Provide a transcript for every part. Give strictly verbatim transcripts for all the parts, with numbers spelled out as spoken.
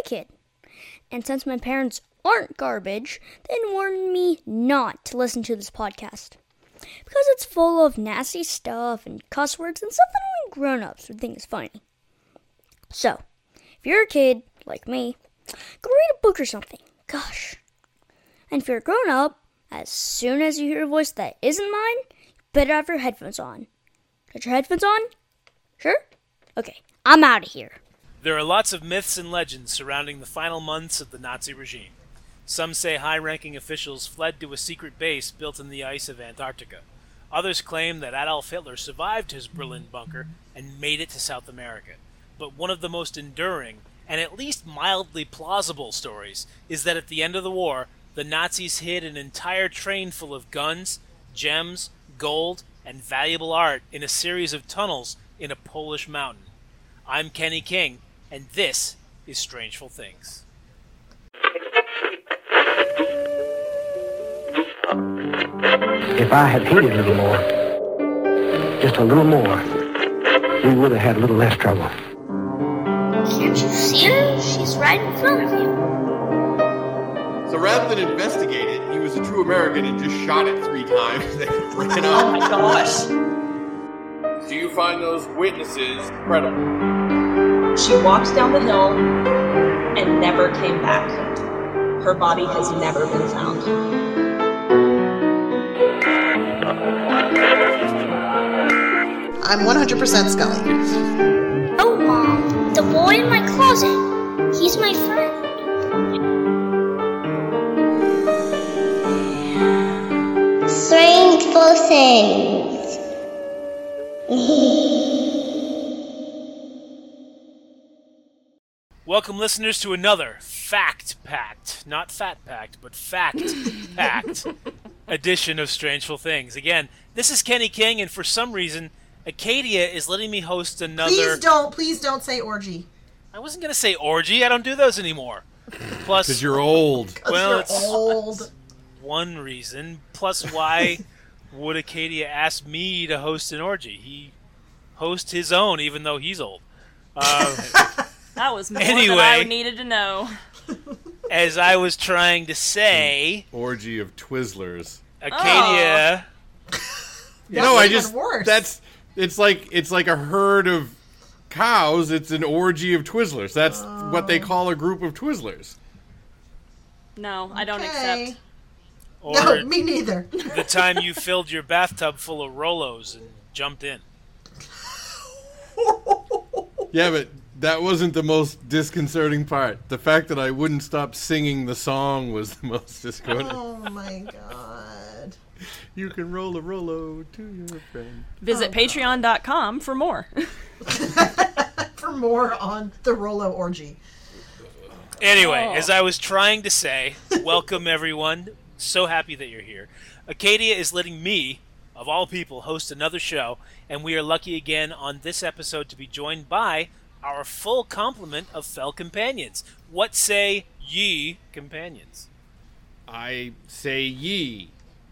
kid. And since my parents aren't garbage, they warned me not to listen to this podcast. Because it's full of nasty stuff and cuss words and stuff that only grown-ups would think is funny. So, if you're a kid, like me, go read a book or something. Gosh. And if you're a grown-up, as soon as you hear a voice that isn't mine, you better have your headphones on. Got your headphones on? Sure? Okay, I'm out of here. There are lots of myths and legends surrounding the final months of the Nazi regime. Some say high-ranking officials fled to a secret base built in the ice of Antarctica. Others claim that Adolf Hitler survived his Berlin bunker and made it to South America. But one of the most enduring, and at least mildly plausible stories, is that at the end of the war, the Nazis hid an entire train full of guns, gems, gold, and valuable art in a series of tunnels in a Polish mountain. I'm Kenny King, and this is Strangeful Things. If I had hated a little more, just a little more, we would have had a little less trouble. Can't you see her? She's right in front of you. So rather than investigate it, he was a true American and just shot it three times and ran Oh off. my gosh. Do you find those witnesses credible? She walked down the hill and never came back. Her body has never been found. I'm one hundred percent Scully. Oh, Mom, the boy in my closet. He's my friend. Strangeful Things. Welcome, listeners, to another fact-packed, not fat-packed, but fact-packed edition of Strangeful Things. Again, this is Kenny King, and for some reason, Acadia is letting me host another... Please don't, please don't say orgy. I wasn't going to say orgy. I don't do those anymore. Plus, Because you're old. well, You're it's old. one reason. Plus, why would Acadia ask me to host an orgy? He hosts his own, even though he's old. Uh, That was more Anyway. than I needed to know. as I was trying to say, Orgy of Twizzlers. Acadia... no, I even just worse. that's it's like it's like a herd of cows. It's an orgy of Twizzlers. That's what they call a group of Twizzlers. No, I don't Okay. accept. Or No, me neither. the time you filled your bathtub full of Rolos and jumped in. Yeah, but that wasn't the most disconcerting part. The fact that I wouldn't stop singing the song was the most disconcerting. Oh my god. You can roll a Rolo to your friend. Visit Oh, patreon dot com for more. For more on the Rolo orgy. Anyway, Oh. as I was trying to say, welcome everyone. So happy that you're here. Acadia is letting me, of all people, host another show, and we are lucky again on this episode to be joined by our full complement of fell companions. What say ye, companions? I say ye.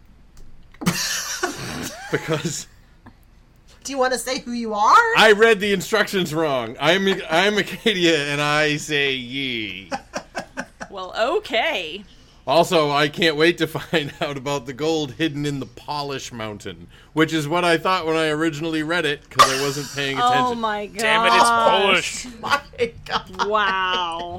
Because Do you want to say who you are? I read the instructions wrong. I'm I'm Acadia, and I say ye. Well, okay. Also, I can't wait to find out about the gold hidden in the Polish Mountain, which is what I thought when I originally read it, because I wasn't paying attention. Oh my god. Damn it, it's Polish. My god. Wow.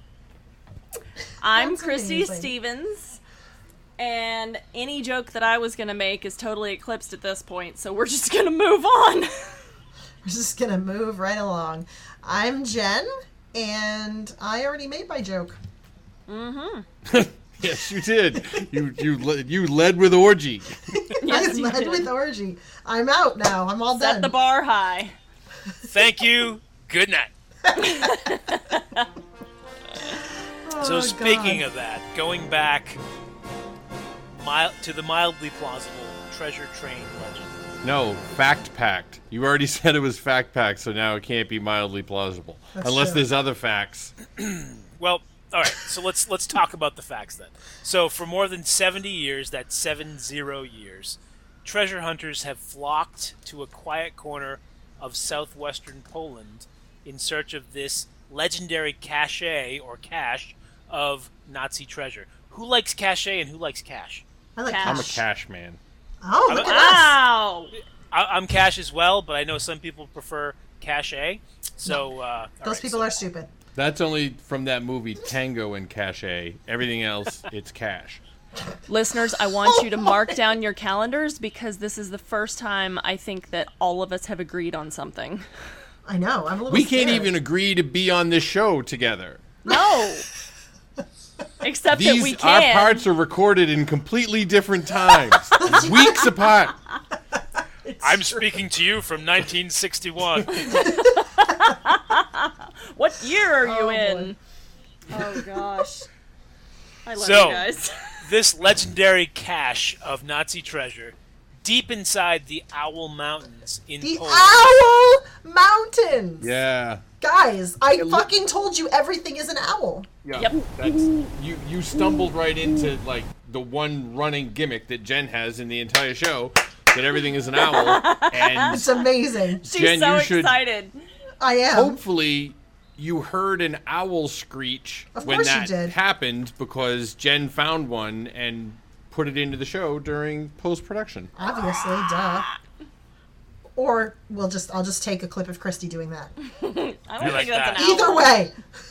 I'm That's Christy amazing. Stevens, and any joke that I was going to make is totally eclipsed at this point, so we're just going to move on. We're just gonna move right along. I'm Jen, and I already made my joke. Mm-hmm. Yes, you did. You you le- you led with orgy. Yes, I you led did. with orgy. I'm out now. I'm all Set done. the bar high. Thank you. Good night. So Oh, speaking God. of that, going back mild, to the mildly plausible treasure train legend. No, fact packed. You already said it was fact packed, so now it can't be mildly plausible That's unless true. there's other facts. Well, all right. So let's let's talk about the facts then. So for more than seventy years, that's seven zero years, treasure hunters have flocked to a quiet corner of southwestern Poland in search of this legendary cachet or cache of Nazi treasure. Who likes cachet and who likes cache? I like Cash. I'm a cash. cash man. Oh, look at us. Wow. I, I'm cache as well, but I know some people prefer cachet. So uh, all Those right, people so- are stupid. That's only from that movie Tango and Cachet. Everything else, it's cash. Listeners, I want you to mark down your calendars because this is the first time I think that all of us have agreed on something. I know. I'm a little We can't scared. even agree to be on this show together. No. Except that we These our can. parts are recorded in completely different times, weeks apart. I'm speaking to you from nineteen sixty-one. What year are you Oh, in? Oh gosh. I love So- you guys. This legendary cache of Nazi treasure, deep inside the Owl Mountains in The Poland. Owl Mountains. Yeah. Guys, I fucking told you everything is an owl. Yeah. Yep. That's you. You stumbled right into like the one running gimmick that Jen has in the entire show, that everything is an owl, and It's amazing. She's Jen, so you should- excited. I am. hopefully you heard an owl screech Of when course you that did. happened because Jen found one and put it into the show during post production. Obviously, duh. Or we'll just I'll just take a clip of Christy doing that. I don't I like think that's that. an Either owl. way.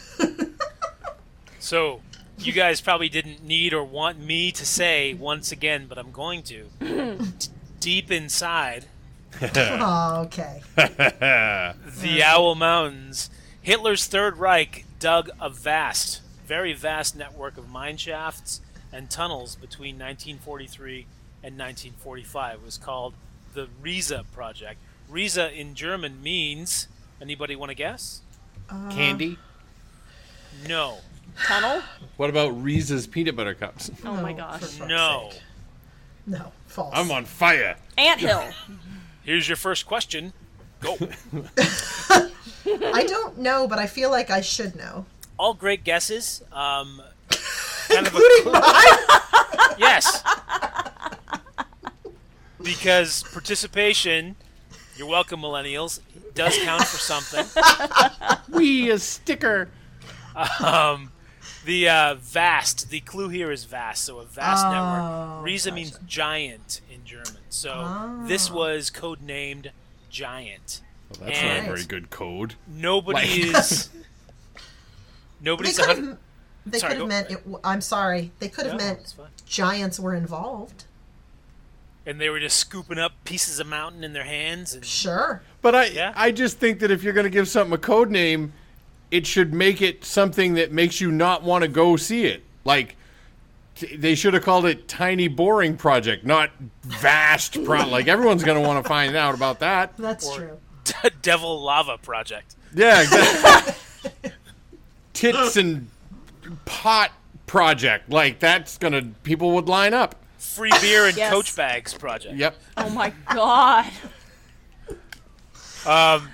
So, you guys probably didn't need or want me to say once again, but I'm going to. D- deep inside Oh, okay. the Owl Mountains, Hitler's Third Reich dug a vast, very vast network of mine shafts and tunnels between nineteen forty-three and nineteen forty-five. It was called the Riese Project. Riese in German means, anybody want to guess? Candy. No. Tunnel? What about Reese's peanut butter cups? Oh my No, gosh. for fuck's No. sake. No, false. I'm on fire. Anthill. Here's your first question. Go. I don't know, but I feel like I should know. All great guesses. Um, kind of a Including clue- mine. Yes. Because participation, you're welcome, millennials, does count for something. We a sticker. Um, the uh, vast, the clue here is vast, so a vast Oh, network. Riese gotcha. means giant in German. So Oh. this was codenamed Giant. Well, that's And- not a very good code. Nobody Like- is. They Nobody's could a hundred. have. They Sorry, could have go- meant. It, w- I'm sorry. They could have No, meant it's fine. giants were involved. And they were just scooping up pieces of mountain in their hands. And Sure. But I, Yeah. I just think that if you're going to give something a code name, it should make it something that makes you not want to go see it. Like, t- they should have called it Tiny Boring Project, not Vast Pro. Like, everyone's going to want to find out about that. That's Or- true. Devil Lava Project. Yeah, exactly. Tits and Pot Project. Like, that's going to, people would line up. Free beer and Yes. Coach Bags Project. Yep. Oh my god. Um,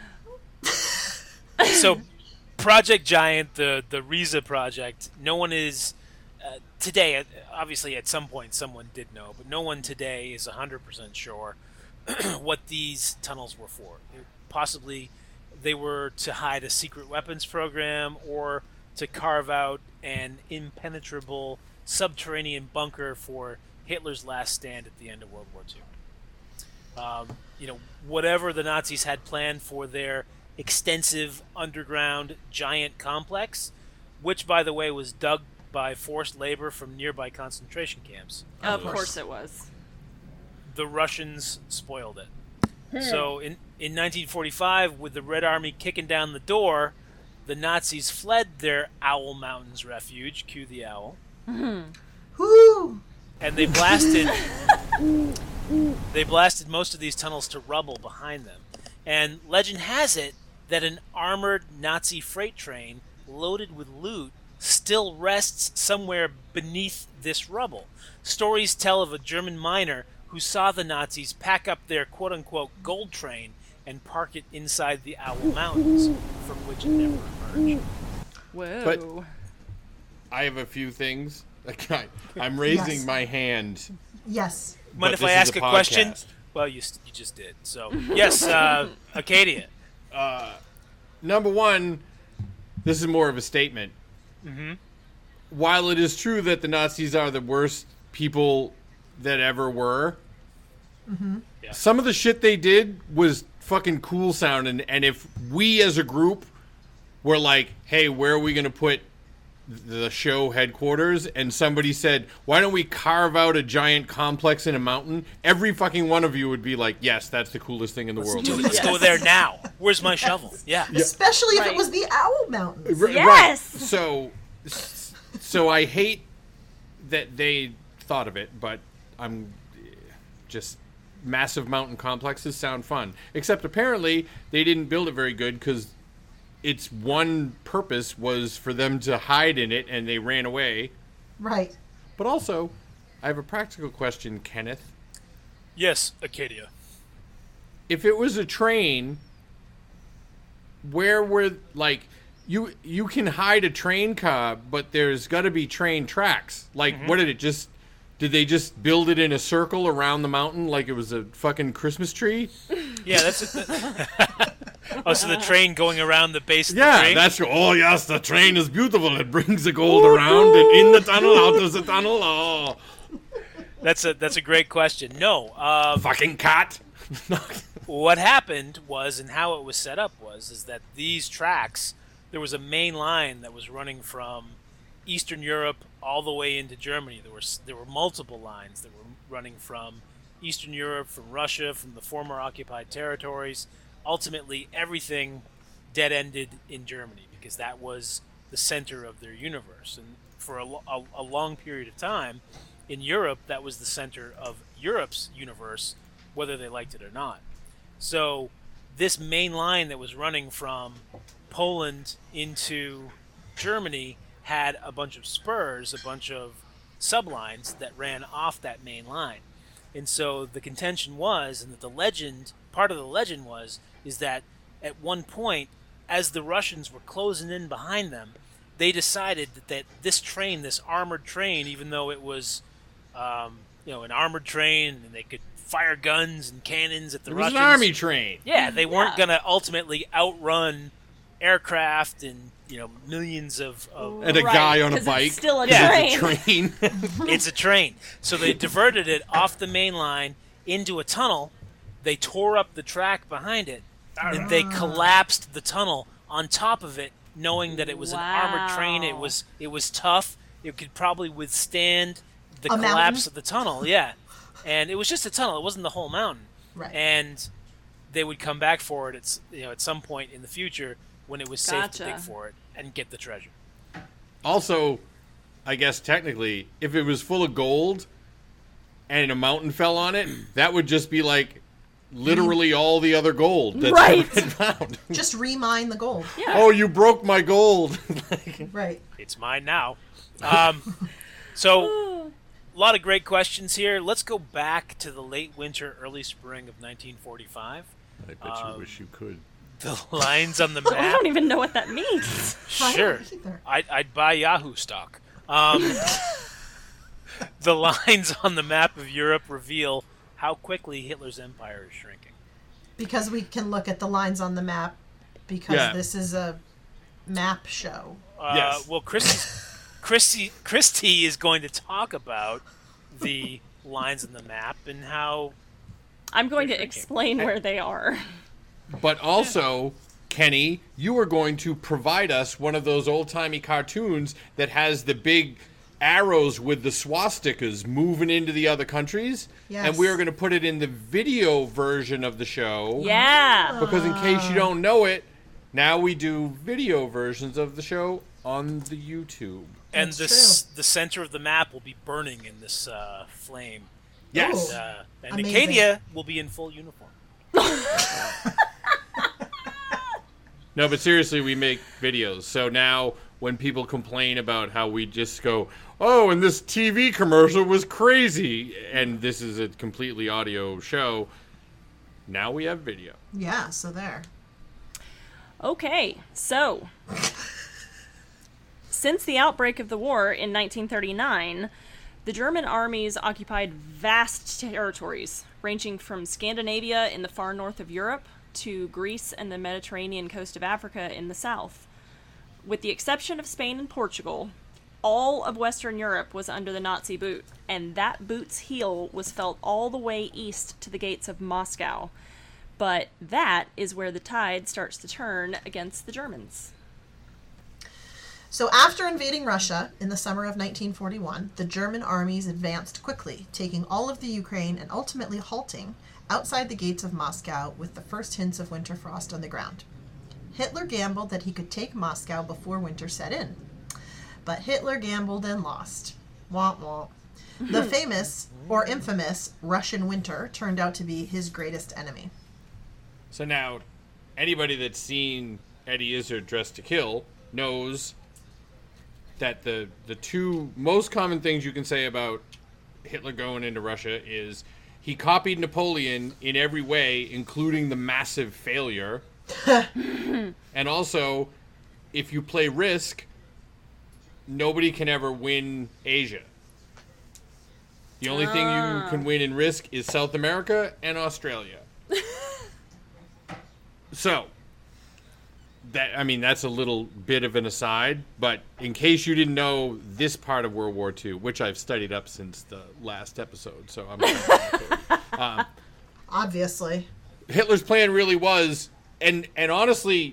so, Project Giant, the the Riese project, no one is uh, today. uh, Obviously, at some point, someone did know, but no one today is one hundred percent sure what these tunnels were for. Possibly, they were to hide a secret weapons program or to carve out an impenetrable subterranean bunker for Hitler's last stand at the end of World War Two. Um, you know, whatever the Nazis had planned for their extensive underground giant complex, which, by the way, was dug by forced labor from nearby concentration camps. Of course it was. The Russians spoiled it. So in, in nineteen forty-five, with the Red Army kicking down the door, the Nazis fled their Owl Mountains refuge, cue the owl, Whoo! and they blasted they blasted most of these tunnels to rubble behind them. And legend has it that an armored Nazi freight train loaded with loot still rests somewhere beneath this rubble. Stories tell of a German miner who saw the Nazis pack up their quote-unquote gold train and park it inside the Owl Mountains, from which it never emerged. Whoa. But- I have a few things. Like, I, I'm raising Yes. my hand. Yes. Mind But if this I is ask a a, question? podcast. Well, you, s- you just did. So, yes, uh, Acadia. Number one, this is more of a statement. Mm-hmm. While it is true that the Nazis are the worst people that ever were, Mm-hmm. Yeah. some of the shit they did was fucking cool sounding. And if we as a group were like, hey, where are we going to put the show headquarters? And somebody said, why don't we carve out a giant complex in a mountain? Every fucking one of you would be like, yes, that's the coolest thing in the world. Let's Yes. go there now. Where's my shovel? Yeah. Especially if Right. it was the Owl Mountains. R- Yes! Right. So, so I hate that they thought of it, but I'm just massive mountain complexes sound fun. Except apparently they didn't build it very good because its one purpose was for them to hide in it, and they ran away. Right. But also, I have a practical question, Kenneth. Yes, Acadia. If it was a train, where were like you you can hide a train car, but there's got to be train tracks. Like, Mm-hmm. what did it just? Did they just build it in a circle around the mountain like it was a fucking Christmas tree? Yeah, that's it. Oh, so the train going around the base of the Yeah, train? that's oh yes, the train is beautiful. It brings the gold around and in the tunnel, out of the tunnel. Oh, That's a that's a great question. No, um, fucking cat. what happened was, and how it was set up was, is that these tracks, there was a main line that was running from Eastern Europe all the way into Germany. There were s- there were multiple lines that were running from Eastern Europe, from Russia, from the former occupied territories. Ultimately, everything dead-ended in Germany because that was the center of their universe. And for a, lo- a, a long period of time, in Europe, that was the center of Europe's universe, whether they liked it or not. So this main line that was running from Poland into Germany had a bunch of spurs, a bunch of sublines that ran off that main line. And so the contention was, and that the legend, part of the legend was, is that at one point, as the Russians were closing in behind them, they decided that, that this train, this armored train, even though it was, um, you know, an armored train and they could fire guns and cannons at the It was Russians. an army train. Yeah, they weren't Yeah. going to ultimately outrun aircraft and, you know, millions of... of And a Right, guy on a 'cause bike. It's still a Yeah. train. Train. It's a train. So they diverted it off the main line into a tunnel. They tore up the track behind it, and they collapsed the tunnel on top of it, knowing that it was an armored train. It Wow. was it was tough. It could probably withstand the A collapse mountain? of the tunnel. Yeah, and it was just a tunnel. It wasn't the whole mountain. Right. And they would come back for it. It's you know at some point in the future when it was safe to dig Gotcha. for it and get the treasure. Also, I guess technically, if it was full of gold and a mountain fell on it, that would just be like literally all the other gold that's Right. ever been found. Just remine the gold. Yeah. Oh, you broke my gold. Like, Right. It's mine now. Um, so, a lot of great questions here. Let's go back to the late winter, early spring of nineteen forty-five. I bet Um, you wish you could. The lines on the I map. don't even know what that means. I Sure. don't either. I'd, I'd buy Yahoo stock. Um, the lines on the map of Europe reveal how quickly Hitler's empire is shrinking. Because we can look at the lines on the map because Yeah. this is a map show. Uh, Yes. Well, Christy, Christy, Christy is going to talk about the lines on the map and how I'm going to They're shrinking. explain where they are. But also, Kenny, you are going to provide us one of those old-timey cartoons that has the big arrows with the swastikas moving into the other countries. Yes. And we are going to put it in the video version of the show. Yeah. Because in case you don't know it, now we do video versions of the show on the YouTube. and That's the s- the center of the map will be burning in this uh, flame. Yes. Ooh. Uh, and Amazing. Acadia will be in full uniform. No, but seriously, we make videos. So now when people complain about how we just go, oh, and this T V commercial was crazy, and this is a completely audio show, now we have video. Yeah, so there. Okay, so since the outbreak of the war in nineteen thirty-nine, the German armies occupied vast territories, ranging from Scandinavia in the far north of Europe to Greece and the Mediterranean coast of Africa in the south. With the exception of Spain and Portugal, all of Western Europe was under the Nazi boot, and that boot's heel was felt all the way east to the gates of Moscow. But that is where the tide starts to turn against the Germans. So after invading Russia in the summer of nineteen forty-one, the German armies advanced quickly, taking all of the Ukraine and ultimately halting outside the gates of Moscow with the first hints of winter frost on the ground. Hitler gambled that he could take Moscow before winter set in. But Hitler gambled and lost. Womp womp. The famous, or infamous, Russian winter turned out to be his greatest enemy. So now, anybody that's seen Eddie Izzard Dressed to Kill knows that the the two most common things you can say about Hitler going into Russia is he copied Napoleon in every way, including the massive failure. And also, if you play Risk, nobody can ever win Asia. The only ah. thing you can win in Risk is South America and Australia. So, that I mean, that's a little bit of an aside, but in case you didn't know this part of World War Two, which I've studied up since the last episode, so I'm not um, obviously. Hitler's plan really was, and, and honestly,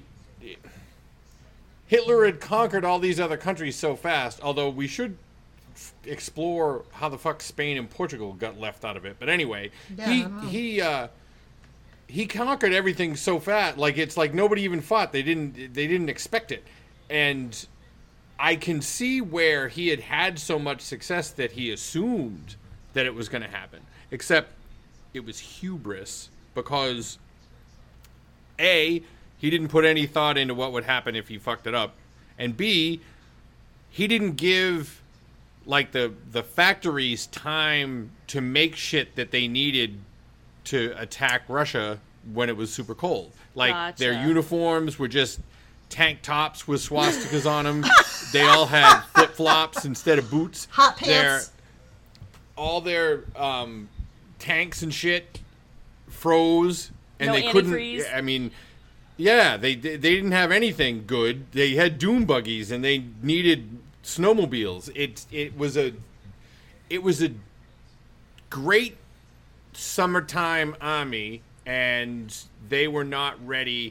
Hitler had conquered all these other countries so fast, although we should f- explore how the fuck Spain and Portugal got left out of it. But anyway, yeah, he he uh, he conquered everything so fast, like it's like nobody even fought. They didn't they didn't expect it, and I can see where he had had so much success that he assumed that it was going to happen. Except it was hubris, because A, he didn't put any thought into what would happen if he fucked it up, and B, he didn't give like the the factories time to make shit that they needed to attack Russia when it was super cold. Like Gotcha. Their uniforms were just tank tops with swastikas on them. They all had flip flops instead of boots. Hot pants. Their, all their um, tanks and shit froze, and No they antifreeze? couldn't. I mean. Yeah, they they didn't have anything good. They had dune buggies and they needed snowmobiles. It it was a it was a great summertime army, and they were not ready.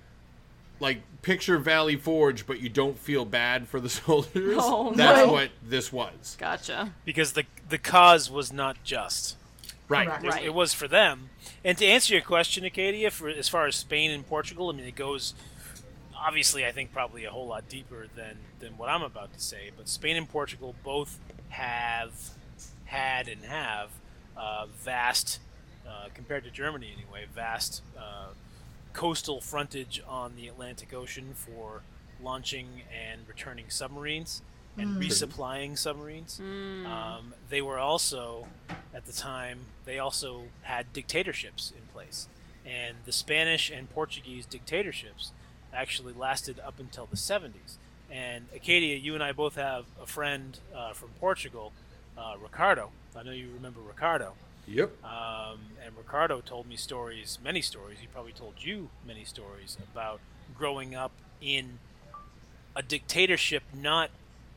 Like, picture Valley Forge, but you don't feel bad for the soldiers. Oh, That's no. what this was. Gotcha. Because the the cause was not just. Right. Correct. It, Right. it was for them. And to answer your question, Acadia, for as far as Spain and Portugal, I mean, it goes, obviously, I think probably a whole lot deeper than, than what I'm about to say. But Spain and Portugal both have had and have uh, vast, uh, compared to Germany anyway, vast uh, coastal frontage on the Atlantic Ocean for launching and returning submarines and Mm. resupplying submarines. Um, they were also, at the time, they also had dictatorships in place. And the Spanish and Portuguese dictatorships actually lasted up until the seventies. And Acadia, you and I both have a friend uh, from Portugal, uh, Ricardo. I know you remember Ricardo. Yep. Um, and Ricardo told me stories, many stories. He probably told you many stories about growing up in a dictatorship not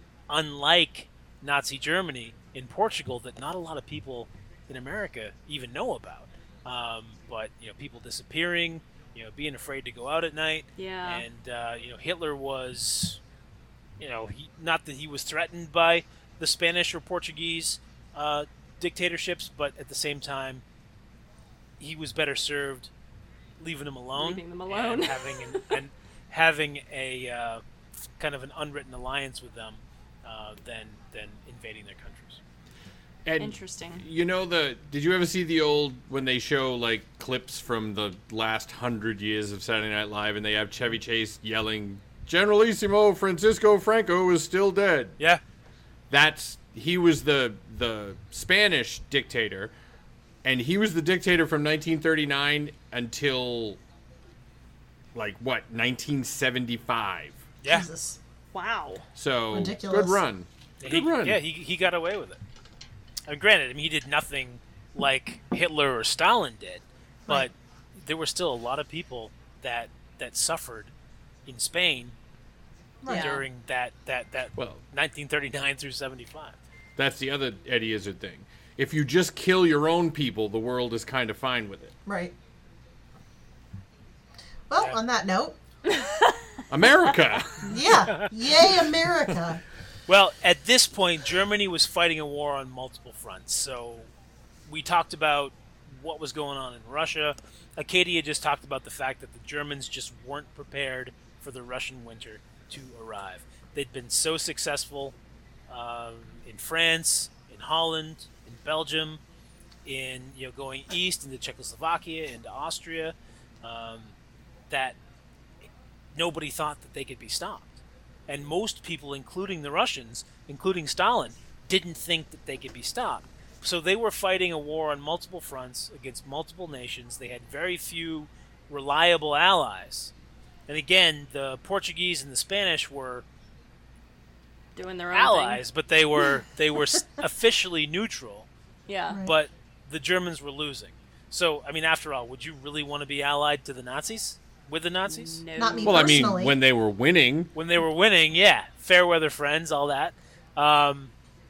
unlike Nazi Germany in Portugal that not a lot of people in America even know about. Um, but, you know, people disappearing, you know, being afraid to go out at night. Yeah. And, uh, you know, Hitler was, you know, he, not that he was threatened by the Spanish or Portuguese uh, dictatorships, but at the same time, he was better served leaving them alone. Leaving them alone. And having, an, and having a uh, kind of an unwritten alliance with them uh, than, than invading their countries. And Interesting. You know the? Did you ever see the old when they show like clips from the last hundred years of Saturday Night Live, and they have Chevy Chase yelling, "Generalissimo Francisco Franco is still dead." Yeah. That's he was the the Spanish dictator, and he was the dictator from nineteen thirty-nine until like what nineteen seventy-five. Yeah. Jesus. Wow. So Ridiculous. good run. He, Good run. Yeah, he, he got away with it. I mean, granted, I mean, he did nothing like Hitler or Stalin did, but Right. there were still a lot of people that that suffered in Spain Yeah. during that that that Well- nineteen thirty-nine through seventy-five. That's the other Eddie Izzard thing. If you just kill your own people, the world is kind of fine with it. Right. Well, Yeah. on that note, America! yeah, yay America. Well, at this point, Germany was fighting a war on multiple fronts. So we talked about what was going on in Russia. Acadia just talked about the fact that the Germans just weren't prepared for the Russian winter to arrive. They'd been so successful um, in France, in Holland, in Belgium, in you know going east into Czechoslovakia, into Austria, um, that nobody thought that they could be stopped. And most people, including the Russians, including Stalin, didn't think that they could be stopped. So they were fighting a war on multiple fronts against multiple nations. They had very few reliable allies. And again, the Portuguese and the Spanish were Doing their own allies, thing. but they were they were s- officially neutral. Yeah. Right. But the Germans were losing. So, I mean, after all, would you really want to be allied to the Nazis? With the Nazis? No. Not me. Well, I mean, Personally. when they were winning, When they were winning, yeah. Fair weather friends, all that. Um,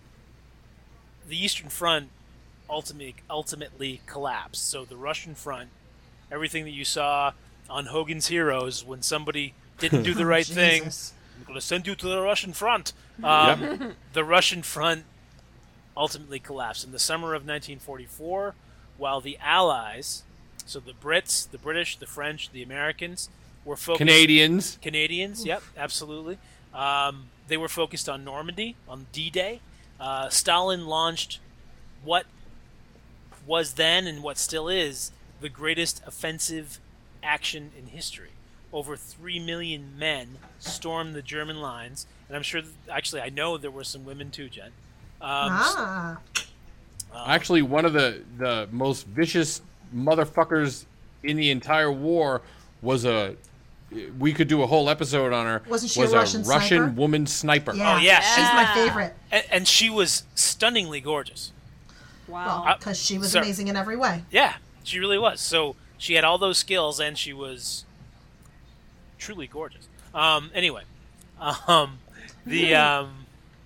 the Eastern Front ultimately, ultimately collapsed. So the Russian front, everything that you saw on Hogan's Heroes, when somebody didn't do the right thing, Jesus. I'm going to send you to the Russian front. Um, The Russian front ultimately collapsed. In the summer of nineteen forty-four, while the Allies, so the Brits, the British, the French, the Americans, were focused... Canadians. Canadians, yep, absolutely. Um, they were focused on Normandy, on D-Day. Uh, Stalin launched what was then and what still is the greatest offensive action in history. Over three million men stormed the German lines, and I'm sure, that, actually, I know there were some women too, Jen. Um, Ah. Actually, one of the, the most vicious motherfuckers in the entire war was a. We could do a whole episode on her. Wasn't she a was Russian Russian sniper? woman sniper. Yeah. Oh, yeah. She's my favorite. and, and she was stunningly gorgeous. Wow. Well, because she was Sorry. amazing in every way. Yeah, she really was. So she had all those skills, and she was truly gorgeous. Um, anyway, um, the um,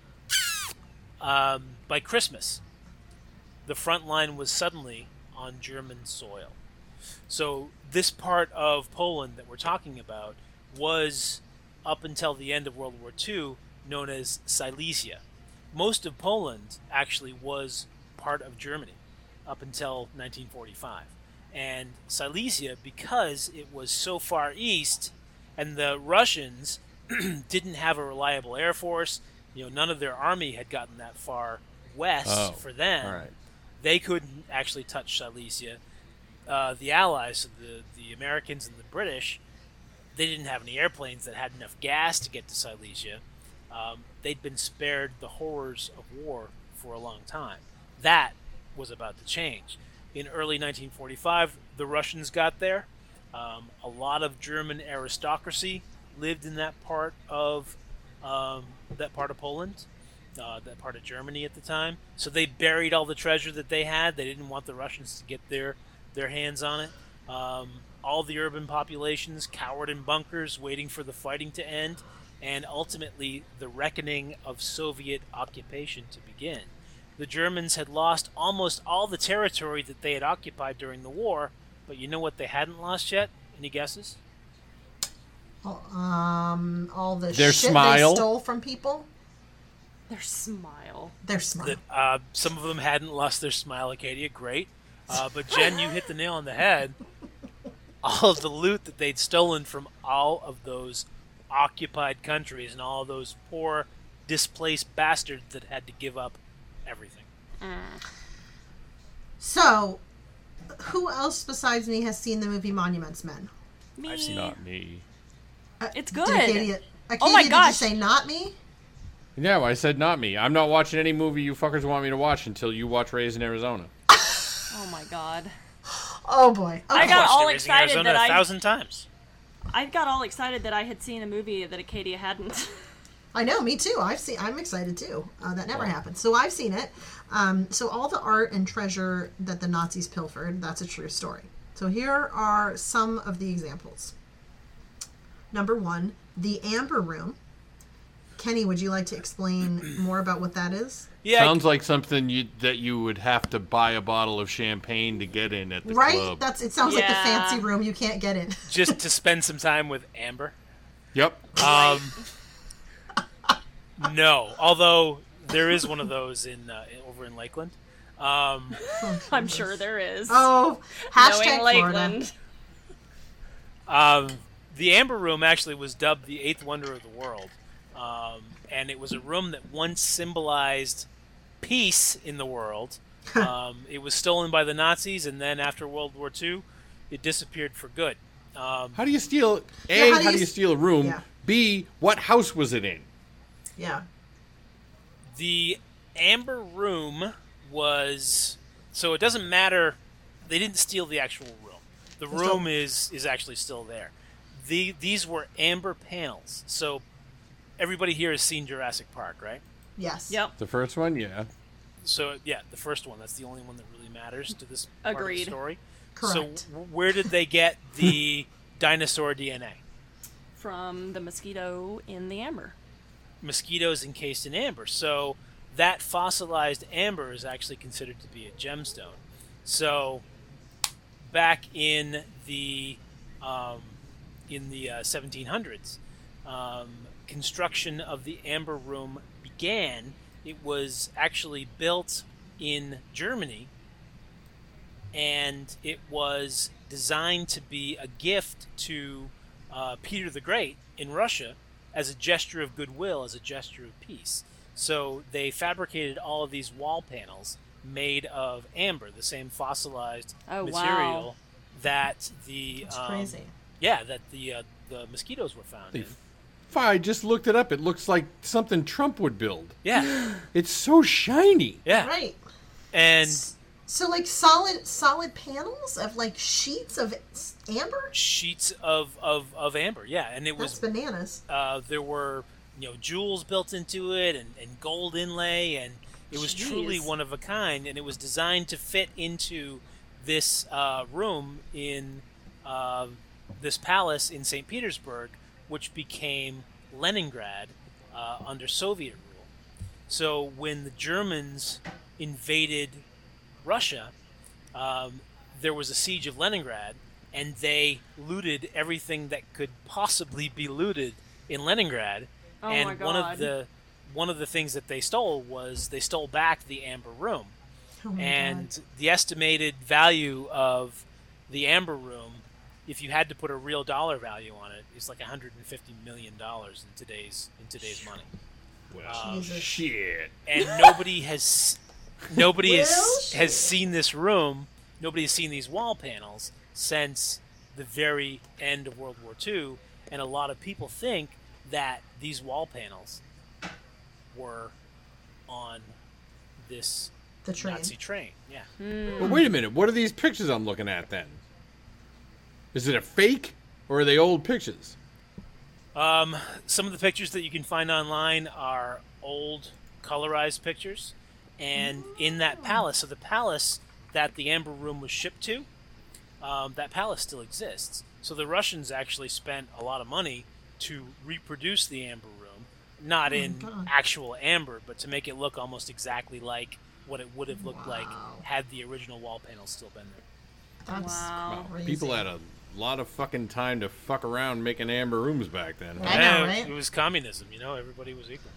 um, by Christmas, the front line was suddenly on German soil. So this part of Poland that we're talking about was, up until the end of World War Two, known as Silesia. Most of Poland actually was part of Germany up until nineteen forty-five. And Silesia, because it was so far east, and the Russians didn't have a reliable air force, you know, none of their army had gotten that far west Oh, for them. all right. They couldn't actually touch Silesia. Uh, the Allies, the the Americans and the British, they didn't have any airplanes that had enough gas to get to Silesia. Um, they'd been spared the horrors of war for a long time. That was about to change. In early nineteen forty-five, the Russians got there. Um, a lot of German aristocracy lived in that part of um, that part of Poland, uh, that part of Germany at the time. So they buried all the treasure that they had. They didn't want the Russians to get their their hands on it. Um, all the urban populations cowered in bunkers, waiting for the fighting to end, and ultimately the reckoning of Soviet occupation to begin. The Germans had lost almost all the territory that they had occupied during the war, but you know what they hadn't lost yet? Any guesses? Um, all the Their shit smile. they stole from people. Their smile. Their smile. That uh, some of them hadn't lost their smile, Acadia. Great. Uh, but Jen, you hit the nail on the head. All of the loot that they'd stolen from all of those occupied countries and all of those poor, displaced bastards that had to give up everything. So, who else besides me has seen the movie Monuments Men? Me. I've seen Not me. Uh, It's did good. Acadia, Oh my Acadia, gosh. Did you say not me? Yeah, well, I said not me. I'm not watching any movie you fuckers want me to watch until you watch Raised in Arizona. Oh my god. Oh boy. I Okay. got Watched all it, Raising excited Arizona that a I- thousand times. I got all excited that I had seen a movie that Acadia hadn't. I know, me too. I've seen. I'm excited too. Uh, that never happened. So I've seen it. Um, so all the art and treasure that the Nazis pilfered, that's a true story. So here are some of the examples. Number one, the Amber Room Kenny, would you like to explain more about what that is? Yeah, Sounds like something you, that you would have to buy a bottle of champagne to get in at the Right? club. That's. It sounds like the Yeah. fancy room you can't get in. just to spend some time with Amber. Yep. Um, no, although there is one of those in uh, over in Lakeland. Um, I'm sure there is. Oh, hashtag Knowing Florida. Lakeland. um, the Amber Room actually was dubbed the eighth wonder of the world, um, and it was a room that once symbolized peace in the world. Um, it was stolen by the Nazis, and then after World War Two, it disappeared for good. Um, How do you steal? A. Yeah, how, do you, s- steal a room? Yeah. B. What house was it in? Yeah. The Amber Room was so it doesn't matter. They didn't steal the actual room. The They room stole- is is actually still there. The these were amber panels. So everybody here has seen Jurassic Park, right? Yes. Yep. The first one, yeah. So yeah, the first one. That's the only one that really matters to this part of the Agreed. story. Correct. So w- where did they get the dinosaur D N A? From the mosquito in the amber. Mosquitoes encased in amber. So that fossilized amber is actually considered to be a gemstone. So back in the um, in the uh, seventeen hundreds, um, construction of the Amber Room began. It was actually built in Germany, and it was designed to be a gift to uh, Peter the Great in Russia as a gesture of goodwill, as a gesture of peace. So they fabricated all of these wall panels made of amber, the same fossilized Oh, material wow. that the That's um, crazy. yeah that the uh, the mosquitoes were found They in. I just looked it up. It looks like something Trump would build. Yeah, It's so shiny. yeah, Right. and So like solid solid panels of like sheets of s- amber? sheets of, of, of amber. Yeah, and it That's was bananas. uh, there were you know jewels built into it and, and gold inlay, and it was truly Jeez. one of a kind, and it was designed to fit into this uh, room in uh, this palace in Saint Petersburg, which became Leningrad uh, under Soviet rule. So when the Germans invaded Russia, um, there was a siege of Leningrad, and they looted everything that could possibly be looted in Leningrad. Oh and my one of God. the one of the things that they stole was they stole back the Amber Room. Oh my and God. the estimated value of the Amber Room, if you had to put a real dollar value on it, is like one hundred fifty million dollars in today's in today's money. Well, Jesus. shit. And nobody has nobody Well, has shit. has seen this room. Nobody has seen these wall panels since the very end of World War Two, and a lot of people think that these wall panels were on this The train. Nazi train. Yeah. But wait a minute. What are these pictures I'm looking at then? Is it a fake or are they old pictures? Um, some of the pictures that you can find online are old colorized pictures, and in that palace, so the palace that the Amber Room was shipped to, um, that palace still exists. So the Russians actually spent a lot of money to reproduce the Amber Room, not in God. actual amber, but to make it look almost exactly like what it would have looked like Wow. had the original wall panels still been there. That's Wow. crazy. People had a lot of fucking time to fuck around making amber rooms back then. I know, Eh, right? It was communism, you know, everybody was equal.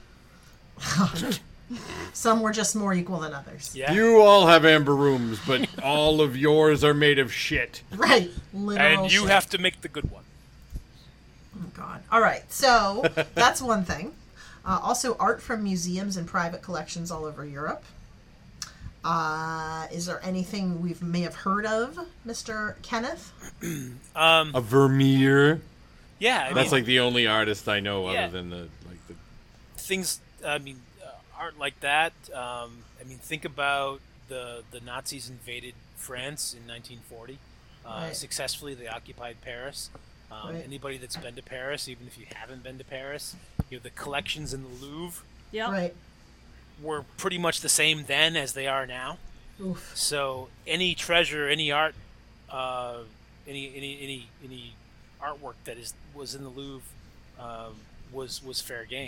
Some were just more equal than others. Yeah. You all have amber rooms, but all of yours are made of shit. Right. Literal and you shit. have to make the good one. Oh, God. All right. So that's one thing. Uh, also, art from museums and private collections all over Europe. Uh, is there anything we may have heard of, Mister Kenneth? Um, A Vermeer. yeah, I That's mean, like the only artist I know Yeah. other than the like the. things. I mean, uh, art like that. Um, I mean, think about the the Nazis invaded France in nineteen forty. Uh, Right. Successfully, they occupied Paris. Um, Right. Anybody that's been to Paris, even if you haven't been to Paris, you know the collections in the Louvre Yep. Right. were pretty much the same then as they are now. Oof. So any treasure, any art, uh, any any any any artwork that is was in the Louvre um, was was fair game.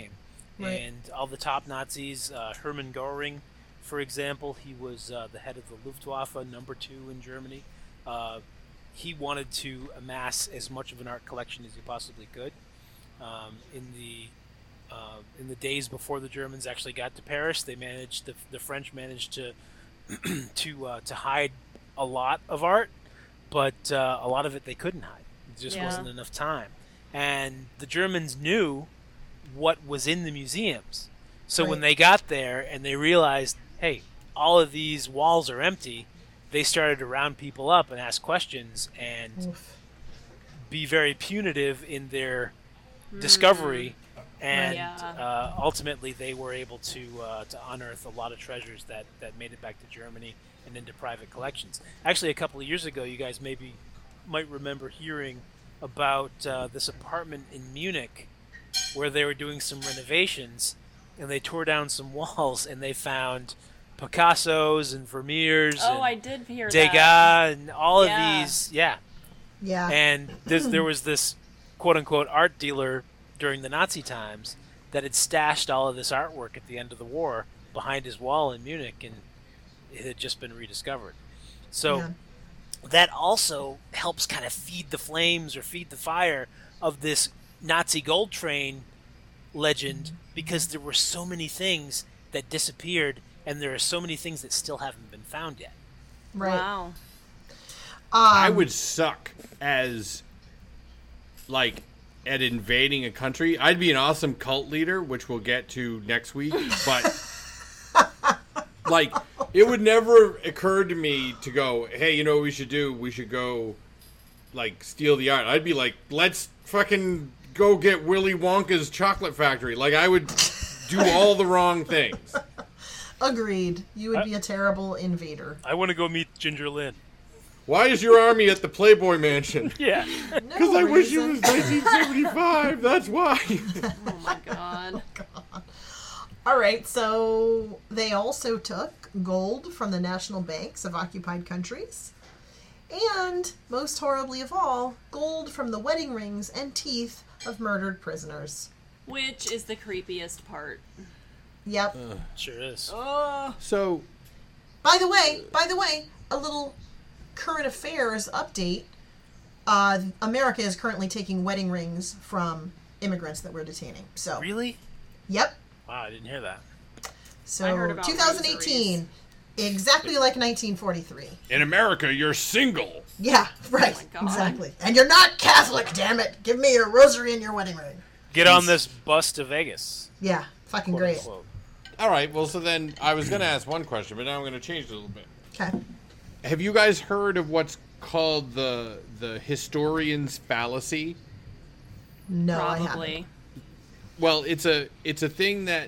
Right. And all the top Nazis, uh, Hermann Goering, for example, he was uh, the head of the Luftwaffe, number two in Germany. Uh, he wanted to amass as much of an art collection as he possibly could. Um, in the uh, in the days before the Germans actually got to Paris, they managed the, the French managed to to uh, to hide a lot of art, but uh, a lot of it they couldn't hide. There just Yeah. wasn't enough time, and the Germans knew what was in the museums. So when Right. they got there and they realized, hey, all of these walls are empty, they started to round people up and ask questions and Oof. be very punitive in their discovery. And Yeah. uh, ultimately, they were able to uh, to unearth a lot of treasures that, that made it back to Germany and into private collections. Actually, a couple of years ago, you guys maybe might remember hearing about uh, this apartment in Munich where they were doing some renovations, and they tore down some walls, and they found Picassos and Vermeers Oh, and I did hear Degas that. and all Yeah. of these. Yeah. Yeah. And this, there was this quote-unquote art dealer during the Nazi times that had stashed all of this artwork at the end of the war behind his wall in Munich, and it had just been rediscovered. So Yeah. that also helps kind of feed the flames or feed the fire of this Nazi gold train legend, because there were so many things that disappeared, and there are so many things that still haven't been found yet. Right. Wow. I Um, would suck as like at invading a country. I'd be an awesome cult leader, which we'll get to next week, but like it would never occur to me to go, hey, you know what we should do? We should go like steal the art. I'd be like, let's fucking go get Willy Wonka's chocolate factory. Like I would do all the wrong things. Agreed. You would be a terrible invader. I want to go meet Ginger Lynn. Why is your army at the Playboy Mansion? Yeah. Because No I wish it reason. was nineteen seventy-five. That's why. Oh my god. All right, so they also took gold from the national banks of occupied countries. And, most horribly of all, gold from the wedding rings and teeth of murdered prisoners. Which is the creepiest part. Yep. Sure is. Oh. So, By the way, by the way, a little current affairs update. Uh, America is currently taking wedding rings from immigrants that we're detaining. So, Really? yep. Wow, I didn't hear that. So, I heard about twenty eighteen, exactly like nineteen forty-three. in America, you're single. Yeah, right. my God. Exactly. And you're not Catholic, damn it. Give me your rosary and your wedding ring. Get on this bus to Vegas. Yeah, fucking Quote great. unquote. All right, well, so then I was going to ask one question, but now I'm going to change it a little bit. Okay. Have you guys heard of what's called the the historian's fallacy? No, I haven't. Probably. Well, it's a it's a thing that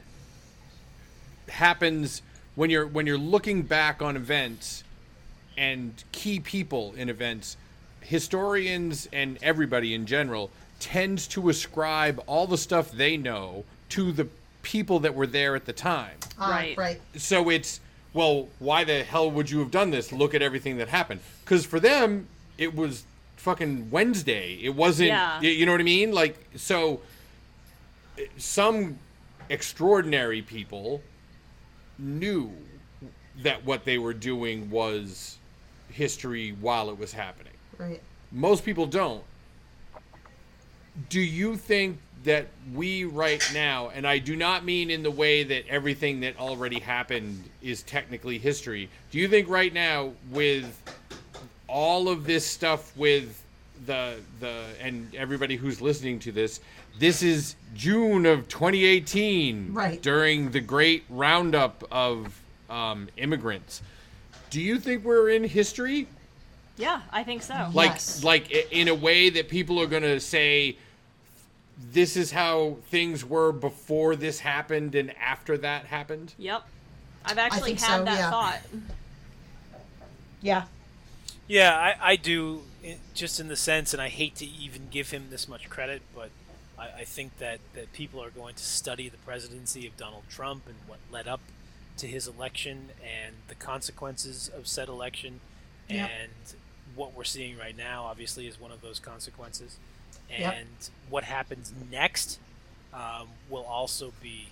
happens when you're when you're looking back on events and key people in events. Historians and everybody in general tends to ascribe all the stuff they know to the people that were there at the time. Ah, Right. Right. So it's, well, why the hell would you have done this? Look at everything that happened. Because for them, it was fucking Wednesday. It wasn't, Yeah. y- you know what I mean? Like, so some extraordinary people knew that what they were doing was history while it was happening. Right. Most people don't. Do you think that we right now, and I do not mean in the way that everything that already happened is technically history, do you think right now with all of this stuff with the the and everybody who's listening to this, this is June of twenty eighteen, Right. during the great roundup of um, immigrants. Do you think we're in history? Yeah, I think so. Like, Yes. like i- in a way that people are going to say, this is how things were before this happened and after that happened? Yep. I've actually think had so, that yeah. thought. Yeah. Yeah, I, I do, i- just in the sense, and I hate to even give him this much credit, but I, I think that, that people are going to study the presidency of Donald Trump and what led up to his election and the consequences of said election. Yep. And what we're seeing right now, obviously, is one of those consequences. Yep. And what happens next um, will also be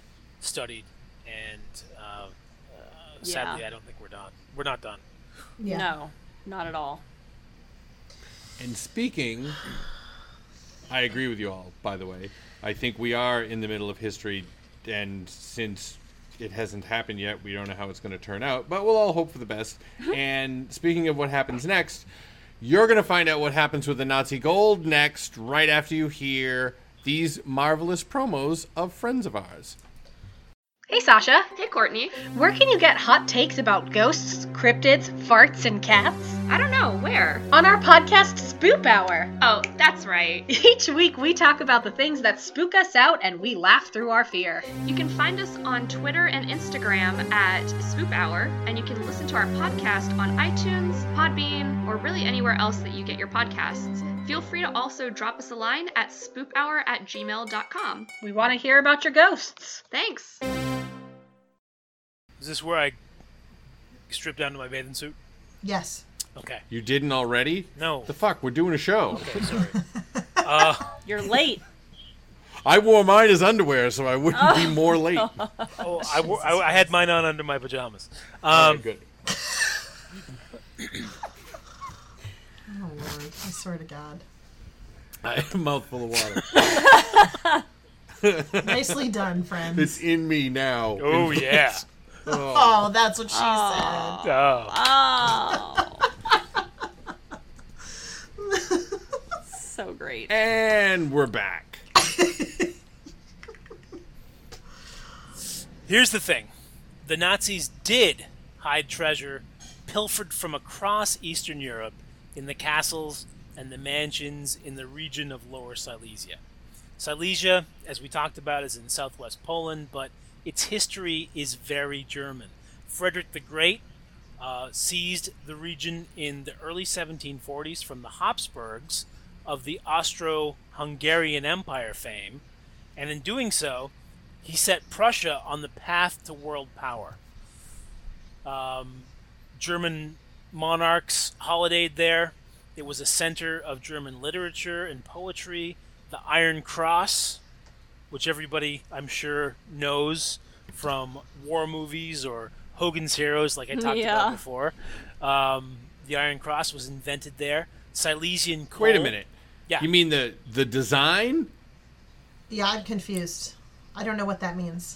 studied, and uh, uh, sadly, Yeah. I don't think we're done. We're not done. Yeah. No, not at all. And speaking, I agree with you all, by the way. I think we are in the middle of history, and since it hasn't happened yet, we don't know how it's going to turn out, but we'll all hope for the best. And speaking of what happens next, you're going to find out what happens with the Nazi gold next, right after you hear these marvelous promos of friends of ours. Hey Sasha, Hey, Courtney. where can you get hot takes about ghosts, cryptids, farts, and cats? I don't know, where? On our podcast Spoop Hour. Oh, that's right. Each week we talk about the things that spook us out and we laugh through our fear. You can find us on Twitter and Instagram at Swoop Hour, and you can listen to our podcast on iTunes, Podbean, or really anywhere else that you get your podcasts. Feel free to also drop us a line at spoophour at gmail dot com. We want to hear about your ghosts. Thanks. Is this where I strip down to my bathing suit? Yes. Okay. You didn't already? No. The fuck? We're doing a show. Okay, sorry. uh, You're late. I wore mine as underwear, so I wouldn't be more late. oh, I, wore, I, I had mine on under my pajamas. Um, All right, good. Oh, Lord. I swear to God. I had a mouthful of water. Nicely done, friends. It's in me now. Oh, yeah. Oh. Oh, that's what she Oh. said. Oh. Oh. So great. And we're back. Here's the thing. The Nazis did hide treasure pilfered from across Eastern Europe in the castles and the mansions in the region of Lower Silesia. Silesia, as we talked about, is in southwest Poland, but its history is very German. Frederick the Great uh, seized the region in the early seventeen forties from the Habsburgs of the Austro-Hungarian Empire fame, and in doing so, he set Prussia on the path to world power. Um, German monarchs holidayed there. It was a center of German literature and poetry. The Iron Cross, which everybody, I'm sure, knows from war movies or Hogan's Heroes, like I talked Yeah. about before. Um, the Iron Cross was invented there. Silesian coal. Wait a minute. Yeah. You mean the the design? Yeah, I'm confused. I don't know what that means.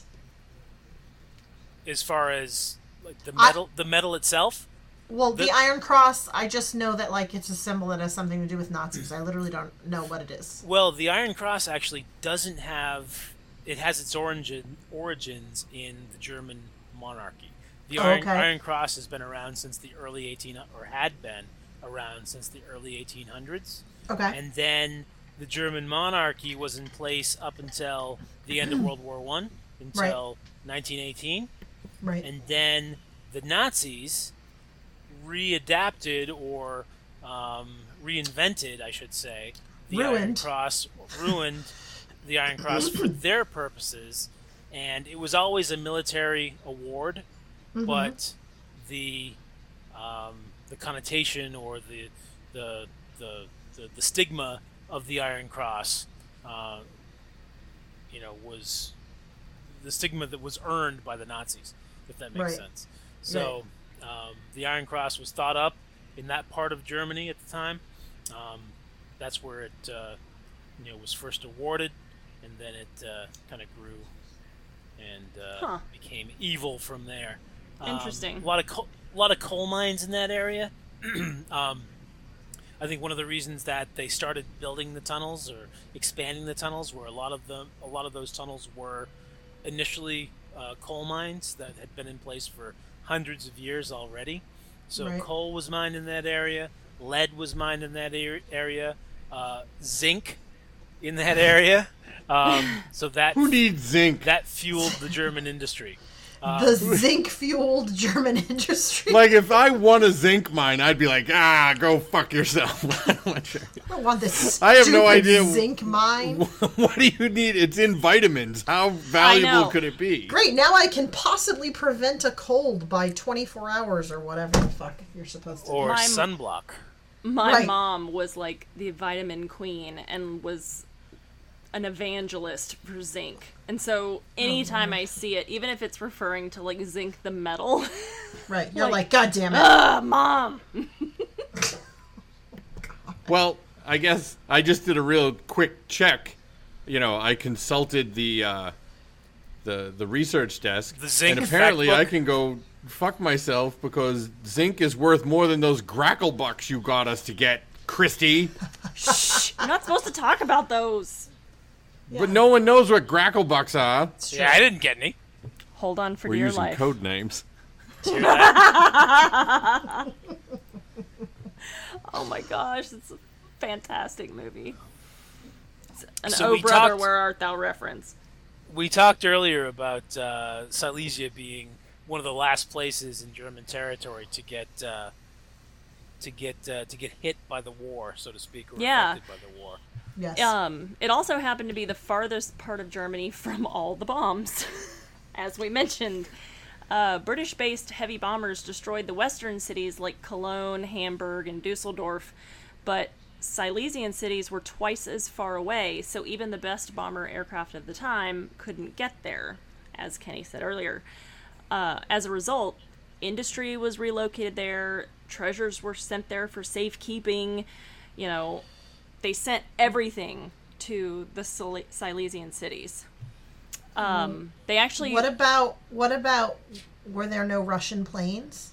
As far as like the I- metal, the metal itself. Well, the, The- Iron Cross, I just know that like it's a symbol that has something to do with Nazis. I literally don't know what it is. Well, the Iron Cross actually doesn't have. It has its origin origins in the German monarchy. The Oh, Iron, okay. Iron Cross has been around since the early eighteen or had been around since the early eighteen hundreds. Okay. And then the German monarchy was in place up until the end of World War One, until nineteen eighteen, Right. and then the Nazis readapted or um, reinvented, I should say, the Iron Ruined. Cross, ruined the Iron Cross for their purposes, and it was always a military award, Mhm. but the um, the connotation or the the, the the the stigma of the Iron Cross, uh, you know, was the stigma that was earned by the Nazis, if that makes Right. sense. So um, the Iron Cross was thought up in that part of Germany at the time. Um, that's where it uh, you know was first awarded, and then it uh, kind of grew and uh, Huh. became evil from there. Um, Interesting. A lot of coal, a lot of coal mines in that area. um, I think one of the reasons that they started building the tunnels or expanding the tunnels were a lot of them, a lot of those tunnels were initially uh, coal mines that had been in place for hundreds of years already. So Right. coal was mined in that area, lead was mined in that ar- area, uh, zinc in that area. Um, so that Who needs zinc? that fueled the German industry. Uh, the zinc-fueled German industry. Like, if I won a zinc mine, I'd be like, ah, go fuck yourself. I don't want you- I don't want this I have no stupid idea. zinc mine. What do you need? It's in vitamins. How valuable know. could it be? Great, now I can possibly prevent a cold by twenty-four hours or whatever the fuck you're supposed to or My- sunblock. My Right. mom was like the vitamin queen and was an evangelist for zinc. And so anytime Oh, I see it, even if it's referring to like zinc the metal, right, you're like, God damn it. Ugh, Mom. Well, I guess I just did a real quick check. You know, I consulted the uh, the the research desk, The zinc and apparently fact I book? can go fuck myself because zinc is worth more than those grackle bucks you got us to get, Christy. Shh, you're not supposed to talk about those. But no one knows what grackle bucks are. Yeah, I didn't get any. Hold on for We're dear using life. code names. Oh my gosh, it's a fantastic movie. It's an So Oh we Brother, talked- Where Art Thou reference. We talked earlier about uh, Silesia being one of the last places in German territory to get uh, to get uh, to get hit by the war, so to speak, or Yeah. affected by the war. Yes. Um, it also happened to be the farthest part of Germany from all the bombs. As we mentioned, uh, British-based heavy bombers destroyed the western cities like Cologne, Hamburg, and Dusseldorf, but Silesian cities were twice as far away, so even the best bomber aircraft of the time couldn't get there, as Kenny said earlier. Uh, as a result, industry was relocated there, treasures were sent there for safekeeping, you know, they sent everything to the Sil- Silesian cities. Um, they actually... What about, what about, were there no Russian planes?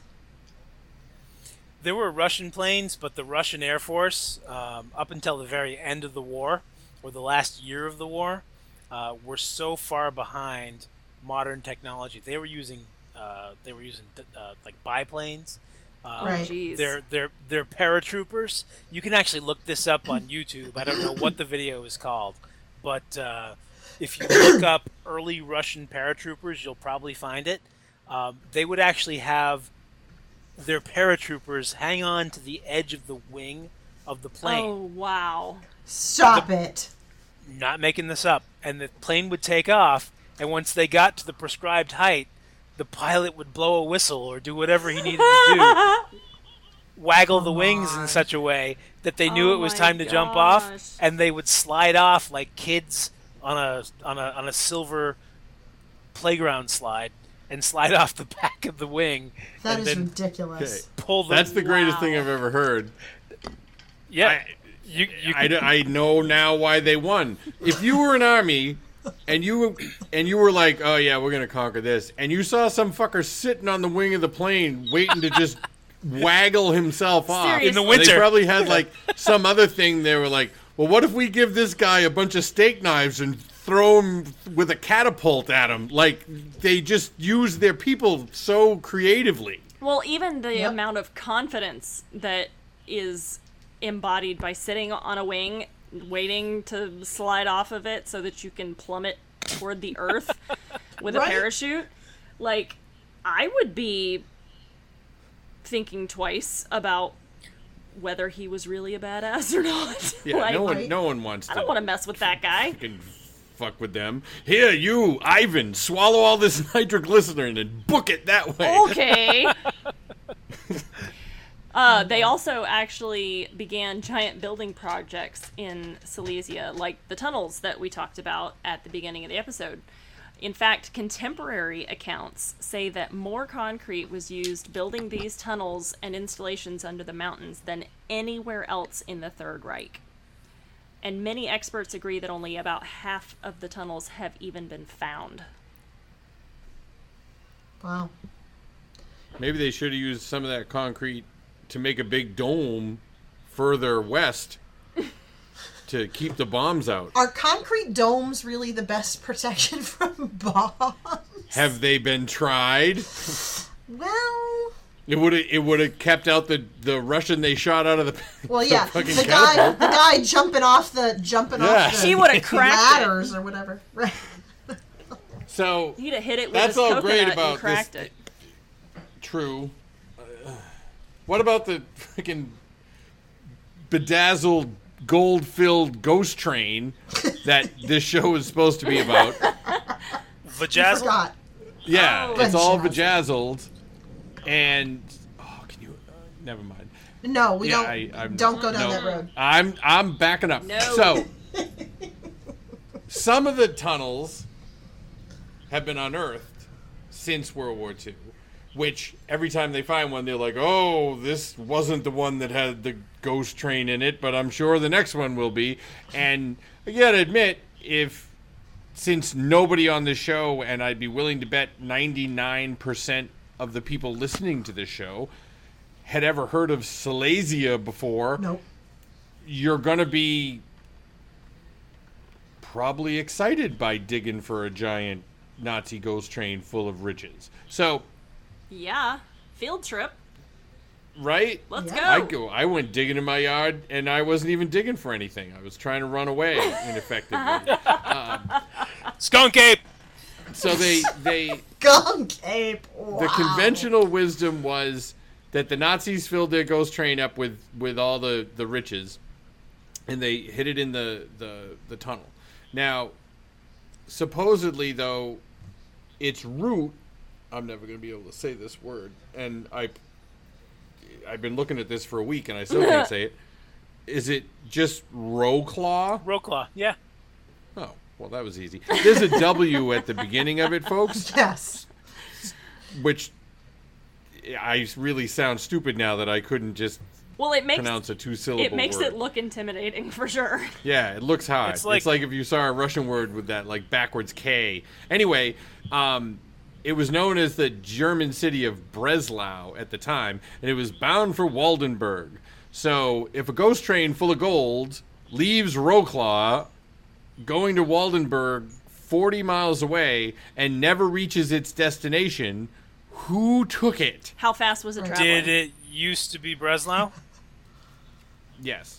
There were Russian planes, but the Russian Air Force, um, up until the very end of the war, or the last year of the war, uh, were so far behind modern technology. They were using, uh, they were using uh, like biplanes. Um, Right. Jeez. They're they're they're paratroopers. You can actually look this up on YouTube. I don't know what the video is called, but uh, if you look up early Russian paratroopers, you'll probably find it. Um, they would actually have their paratroopers hang on to the edge of the wing of the plane. Oh, wow. Stop it. Not making this up. And the plane would take off, and once they got to the prescribed height, the pilot would blow a whistle or do whatever he needed to do. Waggle the wings in such a way that they knew Oh it was my time to jump gosh. off, and they would slide off like kids on a on a on a silver playground slide and slide off the back of the wing. That and is then ridiculous. pull the That's the greatest Wow. thing I've ever heard. yeah. I- you, you I, can- I know now why they won. If you were an army and you and you were like, oh yeah, we're gonna conquer this, and you saw some fucker sitting on the wing of the plane waiting to just waggle himself off Seriously. In the winter. they probably had like some other thing. They were like, well, what if we give this guy a bunch of steak knives and throw him with a catapult at him? Like they just use their people so creatively. Well, even the Yep. amount of confidence that is embodied by sitting on a wing, waiting to slide off of it so that you can plummet toward the earth with Right. a parachute. Like, I would be thinking twice about whether he was really a badass or not. Yeah, like, no one, Right. no one wants I to don't want to mess with that guy. fucking fuck with them. Here, you, Ivan, swallow all this nitroglycerin and book it that way. Okay. Uh, they also actually began giant building projects in Silesia, like the tunnels that we talked about at the beginning of the episode. In fact, contemporary accounts say that more concrete was used building these tunnels and installations under the mountains than anywhere else in the Third Reich. And many experts agree that only about half of the tunnels have even been found. Wow. Maybe they should have used some of that concrete to make a big dome further west to keep the bombs out. Are concrete domes really the best protection from bombs? Have they been tried? Well, It would have. It would have kept out the, the Russian they shot out of the. well, the yeah. fucking The guy, catapult. the guy jumping off the jumping Yeah. off the He would've cracked it. ladders or whatever. Right. So He'd have hit it with That's his all coconut great and about cracked this- it. true. Uh, what about the freaking bedazzled, gold-filled ghost train that this show is supposed to be about? Vajazzle? Forgot. Yeah, Oh. it's all Bedazzled. bedazzled, and oh, can you? Uh, never mind. No, we Yeah, don't. I- I'm- don't go down no. that road. I'm I'm backing up. No. So some of the tunnels have been unearthed since World War Two, which every time they find one, they're like, oh, this wasn't the one that had the ghost train in it, but I'm sure the next one will be. And I gotta admit, if since nobody on the show, and I'd be willing to bet ninety-nine percent of the people listening to this show had ever heard of Silesia before, nope. You're gonna be probably excited by digging for a giant Nazi ghost train full of riches. So, yeah, field trip. Right? Let's yeah. go. I go. I went digging in my yard, and I wasn't even digging for anything. I was trying to run away ineffectively. um, Skunk ape. So they they skunk ape. Wow. The conventional wisdom was that the Nazis filled their ghost train up with, with all the, the riches, and they hid it in the, the, the tunnel. Now, supposedly, though, its root, I'm never going to be able to say this word, and I, I've been looking at this for a week, and I still can't say it. Is it just Roclaw? Roclaw, yeah. Oh, well, that was easy. There's a W at the beginning of it, folks. Yes. Which, I really sound stupid now that I couldn't just well, it makes, pronounce a two-syllable It makes word. it look intimidating, for sure. Yeah, it looks hard. It's like, it's like if you saw a Russian word with that, like, backwards K. Anyway, um, it was known as the German city of Breslau at the time, and it was bound for Waldenburg. So, if a ghost train full of gold leaves Roclaw, going to Waldenburg forty miles away, and never reaches its destination, who took it? How fast was it traveling? Did it used to be Breslau? Yes.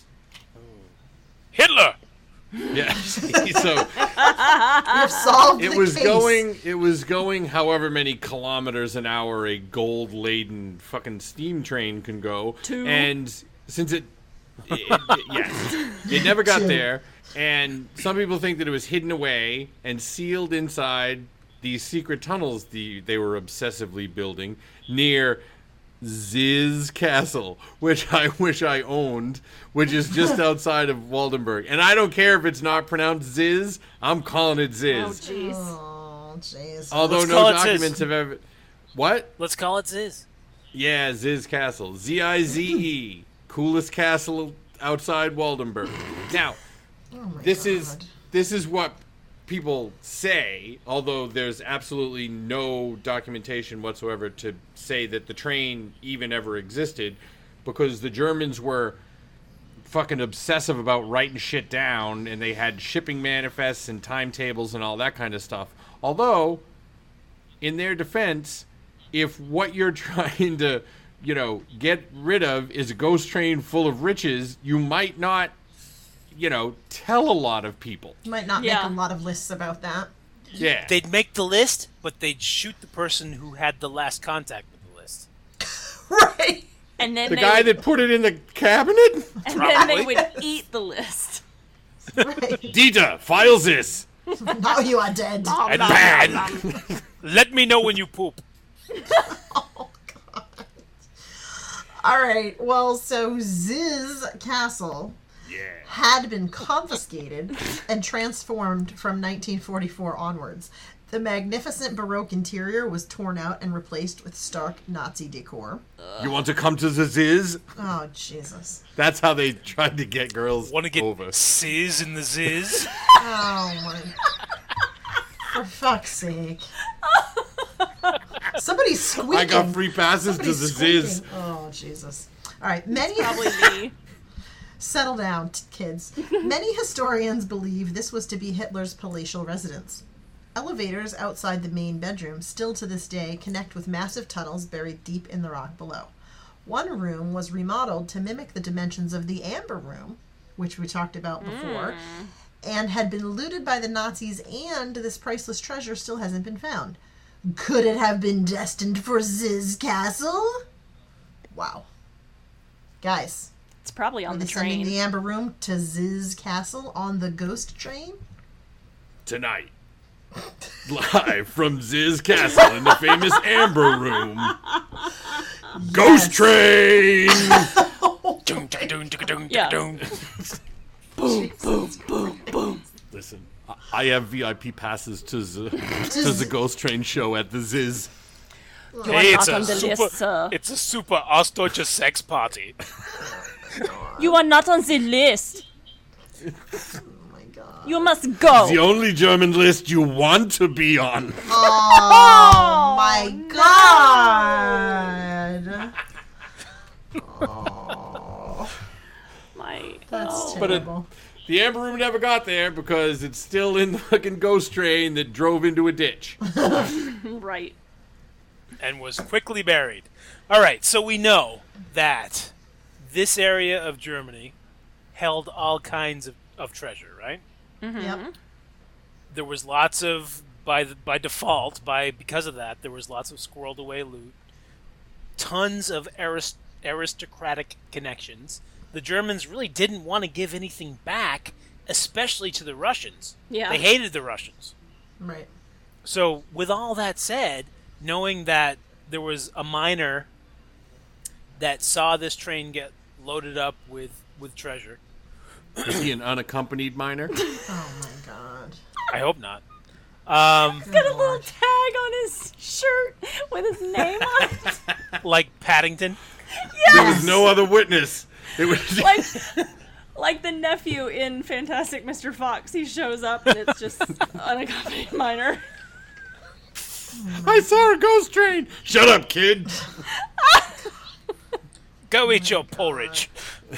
Hitler. Yeah. So You've solved it the was case. going. It was going however many kilometers an hour a gold-laden fucking steam train can go. Two. And since it, it, it yes, it never got Two. there. And some people think that it was hidden away and sealed inside these secret tunnels the, they were obsessively building near Ziz Castle, which I wish I owned, which is just outside of Waldenburg. And I don't care if it's not pronounced Ziz, I'm calling it Ziz. Oh, jeez. Oh, jeez. Although Let's no call it documents Ziz. have ever... What? Let's call it Ziz. Yeah, Ziz Castle. Z I Z E. Coolest castle outside Waldenburg. Now, Oh my this God. is this is what people say, although there's absolutely no documentation whatsoever to say that the train even ever existed, because the Germans were fucking obsessive about writing shit down, and they had shipping manifests and timetables and all that kind of stuff. Although, in their defense, if what you're trying to, you know, get rid of is a ghost train full of riches, you might not, you know, tell a lot of people. You might not Yeah. make a lot of lists about that. Yeah. They'd make the list, but they'd shoot the person who had the last contact with the list. Right. And then The they guy would, that put it in the cabinet? and then they would eat the list. Right. Dieter, files this. Now you are dead. And bad. Let me know when you poop. Oh, God. All right. Well, so Ziz Castle Yeah. had been confiscated and transformed from nineteen forty-four onwards. The magnificent Baroque interior was torn out and replaced with stark Nazi decor. You want to come to the Ziz? Oh, Jesus. That's how they tried to get girls Want to get over. Sizz in the Ziz? Oh, my. For fuck's sake. Somebody's squeaking. I got free passes Somebody's to the Ziz. squeaking. Oh, Jesus. All right. Many. Probably me. Settle down, t- kids. Many historians believe this was to be Hitler's palatial residence. Elevators outside the main bedroom still to this day connect with massive tunnels buried deep in the rock below. One room was remodeled to mimic the dimensions of the Amber Room, which we talked about before, Mm. and had been looted by the Nazis, and this priceless treasure still hasn't been found. Could it have been destined for Ziz Castle? Wow. Guys, It's probably are on they the sending train. the Amber Room to Ziz Castle on the ghost train? Tonight. Live from Ziz Castle in the famous Amber Room. Ghost Train! Dun, dun, dun, dun, dun, Yeah. dun. Boom, boom, boom, boom. Listen, I have V I P passes to the to the Ghost Train show at the Ziz. You Hey, are it's not a on the super, list, sir. it's a super Ostdeutsche sex party. You are not on the list. Oh my god. You must go. The only German list you want to be on. Oh my god. Oh. My, That's oh. But it, terrible. the Amber Room never got there because it's still in the fucking Ghost Train that drove into a ditch. Right. And was quickly buried. All right, so we know that this area of Germany held all kinds of, of treasure, right? Mm-hmm. Yep. There was lots of, by the, by default, by because of that, there was lots of squirreled away loot, tons of arist, aristocratic connections. The Germans really didn't want to give anything back, especially to the Russians. Yeah. They hated the Russians. Right. So, with all that said, knowing that there was a miner that saw this train get loaded up with, with treasure. Is he an unaccompanied miner? Oh my god. I hope not. Um, Got a little tag on his shirt with his name on it. like Paddington. There was no other witness. It was Like, like the nephew in Fantastic Mister Fox. He shows up and it's just unaccompanied minor. I saw a ghost train. Shut up, kid. Go eat your porridge.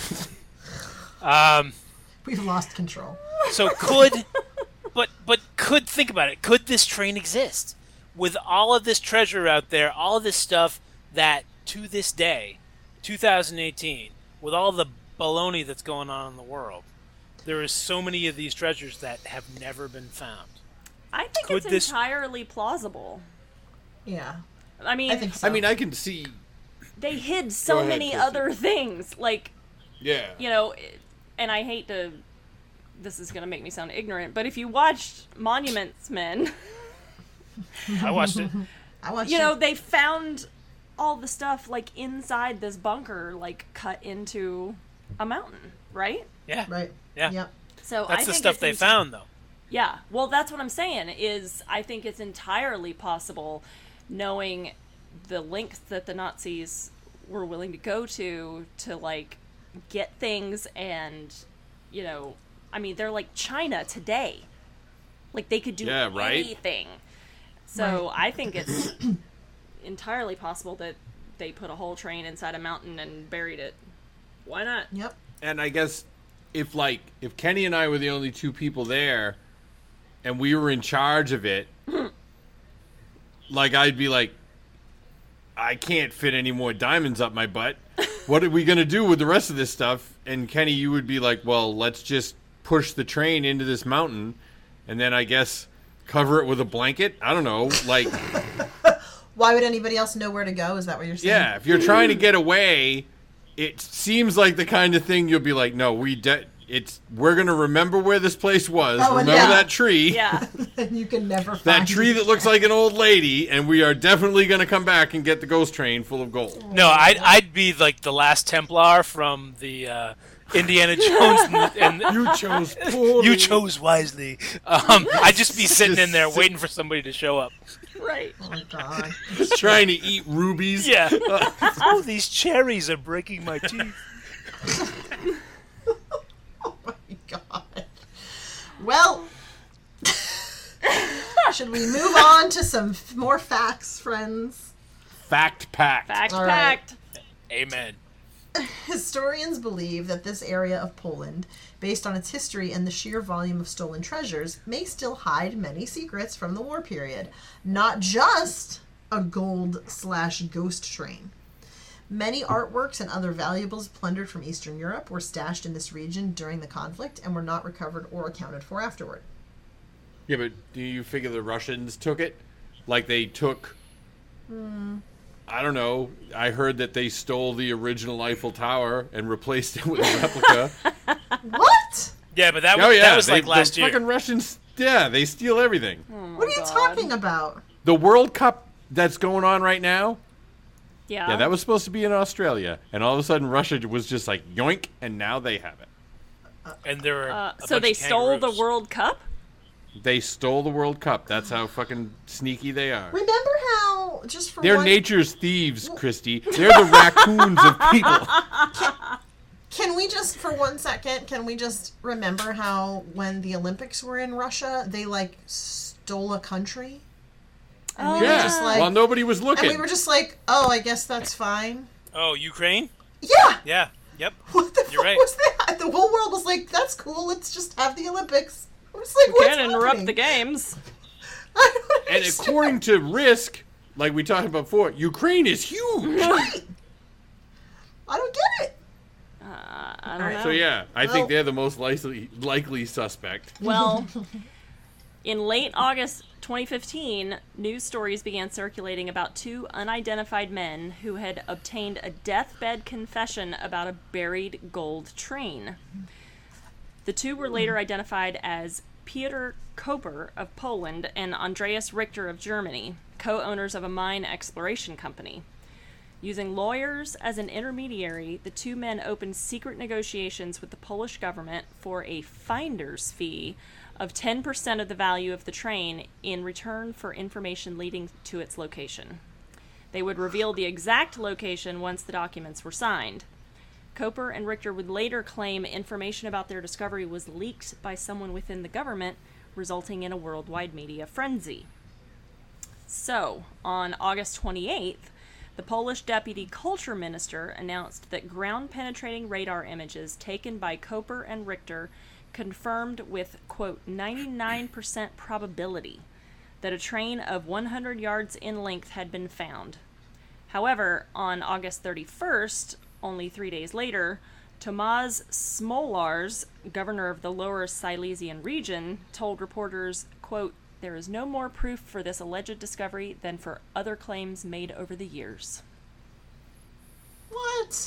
um, We've lost control. so could, but but could think about it. Could this train exist with all of this treasure out there, all of this stuff that to this day, two thousand eighteen, with all the baloney that's going on in the world, there is so many of these treasures that have never been found. I think Could it's this- entirely plausible. Yeah. I mean, I think so. I mean, I can see. they hid so Go ahead, many Chrissy. other things. Like, Yeah. you know, it- and I hate to, this is going to make me sound ignorant, but if you watched Monuments Men, I watched it. I want you know, they found all the stuff, like, inside this bunker, like, cut into a mountain, right? Yeah. Right. Yeah. Yep. So I That's the think stuff it's they ent- found, though. Yeah, well, that's what I'm saying, is I think it's entirely possible, knowing the lengths that the Nazis were willing to go to, to, like, get things and, you know, I mean, they're like China today. Like, they could do Yeah, right? anything. So I think it's entirely possible that they put a whole train inside a mountain and buried it. Why not? Yep. And I guess if like if Kenny and I were the only two people there, and we were in charge of it, like I'd be like, I can't fit any more diamonds up my butt. What are we gonna do with the rest of this stuff? And Kenny, you would be like, well, let's just push the train into this mountain, and then I guess cover it with a blanket. I don't know, like. Why would anybody else know where to go? Is that what you're saying? Yeah, if you're trying to get away, it seems like the kind of thing you'll be like, no, we de- it's we're gonna remember where this place was. Oh, and remember yeah. that tree? Yeah. You can never find That tree that looks like an old lady, and we are definitely gonna come back and get the ghost train full of gold. No, I'd, I'd be like the last Templar from the uh, Indiana Jones, and, and You chose poorly. you chose wisely. Um, I'd just be sitting in there waiting for somebody to show up. Right. Oh my god. trying to eat rubies. Yeah. Oh, these cherries are breaking my teeth. Oh my god. Well, should we move on to some f- more facts, friends? Fact packed. Fact All right. packed. Amen. Historians believe that this area of Poland, based on its history and the sheer volume of stolen treasures, may still hide many secrets from the war period, not just a gold slash ghost train. Many artworks and other valuables plundered from Eastern Europe were stashed in this region during the conflict and were not recovered or accounted for afterward. Yeah, but do you figure the Russians took it? Like they took. Hmm. I don't know. I heard that they stole the original Eiffel Tower and replaced it with a replica. What? Yeah, but that was, Oh yeah, that was they- like last the year. fucking Russians. Yeah, they steal everything. What are you talking about? The World Cup that's going on right now. Yeah. Yeah, that was supposed to be in Australia, and all of a sudden Russia was just like yoink, and now they have it. And there were Uh, a so bunch they of stole the kangaroos. World Cup? They stole the World Cup. That's how fucking sneaky they are. Remember how, just for They're one... nature's thieves, Christy. They're the raccoons of people. Can, can we just, for one second, can we just remember how when the Olympics were in Russia, they, like, stole a country? And Oh, we were Yeah, just like, while nobody was looking. and we were just like, oh, I guess that's fine. Oh, Ukraine? Yeah! Yeah. Yep. What the You're fuck right. was that? The whole world was like, that's cool, let's just have the Olympics. I was like, what's Can't interrupt happening? the games. I don't And understand. according to Risk, like we talked about before, Ukraine is huge. Right. I don't get it. Uh, I don't Alright. know. So yeah, I Well- think they're the most likely likely suspect. Well, in late August twenty fifteen, news stories began circulating about two unidentified men who had obtained a deathbed confession about a buried gold train. The two were later identified as Peter Koper of Poland and Andreas Richter of Germany, co-owners of a mine exploration company. Using lawyers as an intermediary, the two men opened secret negotiations with the Polish government for a finder's fee of ten percent of the value of the train in return for information leading to its location. They would reveal the exact location once the documents were signed. Koper and Richter would later claim information about their discovery was leaked by someone within the government, resulting in a worldwide media frenzy. So, on August twenty-eighth, the Polish deputy culture minister announced that ground-penetrating radar images taken by Koper and Richter confirmed with, quote, ninety-nine percent probability that a train of one hundred yards in length had been found. However, on August thirty-first, only three days later, Tomasz Smolars, governor of the Lower Silesian region, told reporters, quote, there is no more proof for this alleged discovery than for other claims made over the years. What?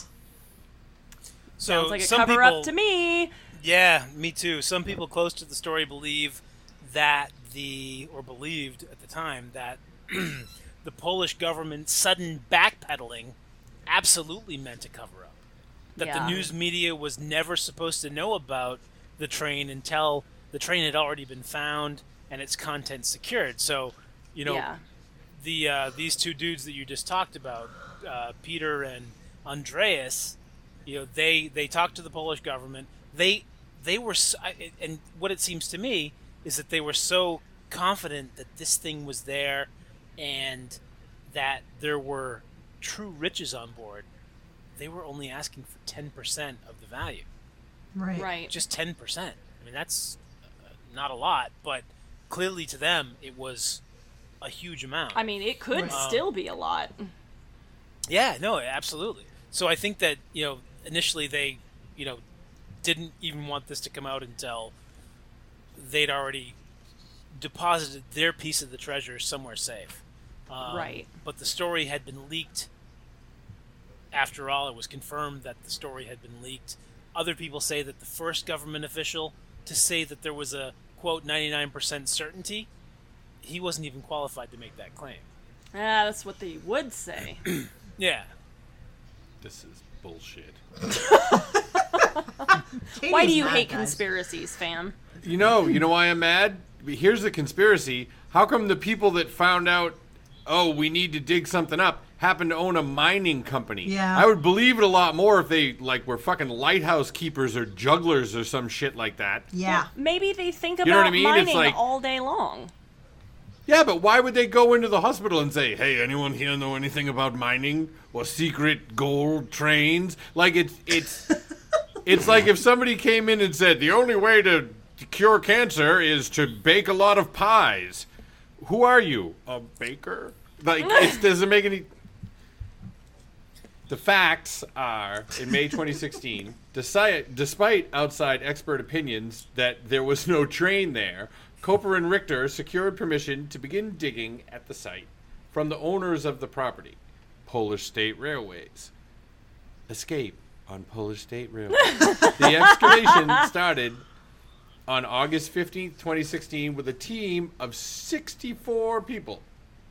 So Sounds like a some cover people, up to me. Yeah, me too. Some people close to the story believe that the, or believed at the time, that the Polish government's sudden backpedaling absolutely meant to cover up. That Yeah. the news media was never supposed to know about the train until the train had already been found and its contents secured. So, you know, Yeah. the uh, these two dudes that you just talked about, uh, Peter and Andreas, you know, they they talked to the Polish government. They they were, so, and what it seems to me is that they were so confident that this thing was there, and that there were true riches on board. They were only asking for ten percent of the value. Right. Right. Just ten percent. I mean, that's uh, not a lot, but clearly to them it was a huge amount. I mean, it could Right. still be a lot. Yeah, no, absolutely. So I think that, you know, initially they, you know, didn't even want this to come out until they'd already deposited their piece of the treasure somewhere safe. Um, Right. But the story had been leaked. After all, it was confirmed that the story had been leaked. Other people say that the first government official to say that there was a, quote, ninety-nine percent certainty, he wasn't even qualified to make that claim. Ah, that's what they would say. Yeah. This is bullshit. Why do you mad, hate guys. conspiracies, fam? You know, you know why I'm mad? Here's the conspiracy. How come the people that found out, oh, we need to dig something up, happen to own a mining company? Yeah. I would believe it a lot more if they, like, were fucking lighthouse keepers or jugglers or some shit like that. Yeah. Maybe they think You about know what I mean? It's mining like- all day long. Yeah, but why would they go into the hospital and say, hey, anyone here know anything about mining or secret gold trains? Like, it's it's it's like if somebody came in and said, the only way to cure cancer is to bake a lot of pies. Who are you? A baker? Like, it doesn't make any... The facts are, in May twenty sixteen, despite, despite outside expert opinions that there was no train there, Koper and Richter secured permission to begin digging at the site from the owners of the property, Polish State Railways. Escape on Polish State Railways. The excavation started on August fifteenth, twenty sixteen, with a team of sixty-four people,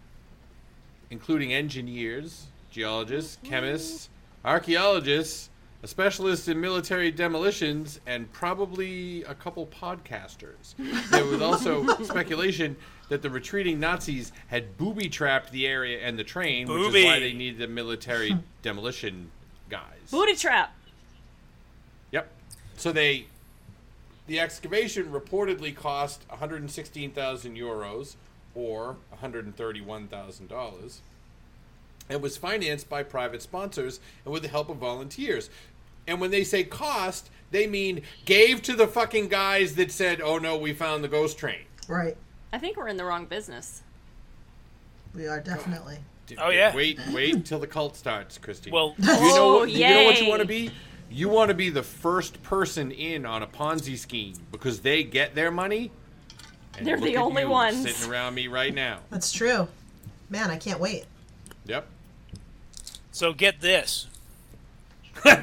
including engineers, geologists, chemists, archaeologists, a specialist in military demolitions, and probably a couple podcasters. There was also speculation that the retreating Nazis had booby-trapped the area and the train, which Booby. is why they needed the military demolition guys. Booty trap. Yep. So they, the excavation reportedly cost one hundred sixteen thousand euros, or one hundred thirty-one thousand dollars. It was financed by private sponsors and with the help of volunteers. And when they say cost, they mean gave to the fucking guys that said, "Oh no, we found the ghost train." Right. I think we're in the wrong business. We are definitely. Dude, Oh, yeah. Wait, wait until the cult starts, Christy. Well, you know Oh, what? You know what you yay. want to be? You want to be the first person in on a Ponzi scheme because they get their money. and They're look the at only you ones. sitting around me right now. That's true. Man, I can't wait. Yep. so get this. That's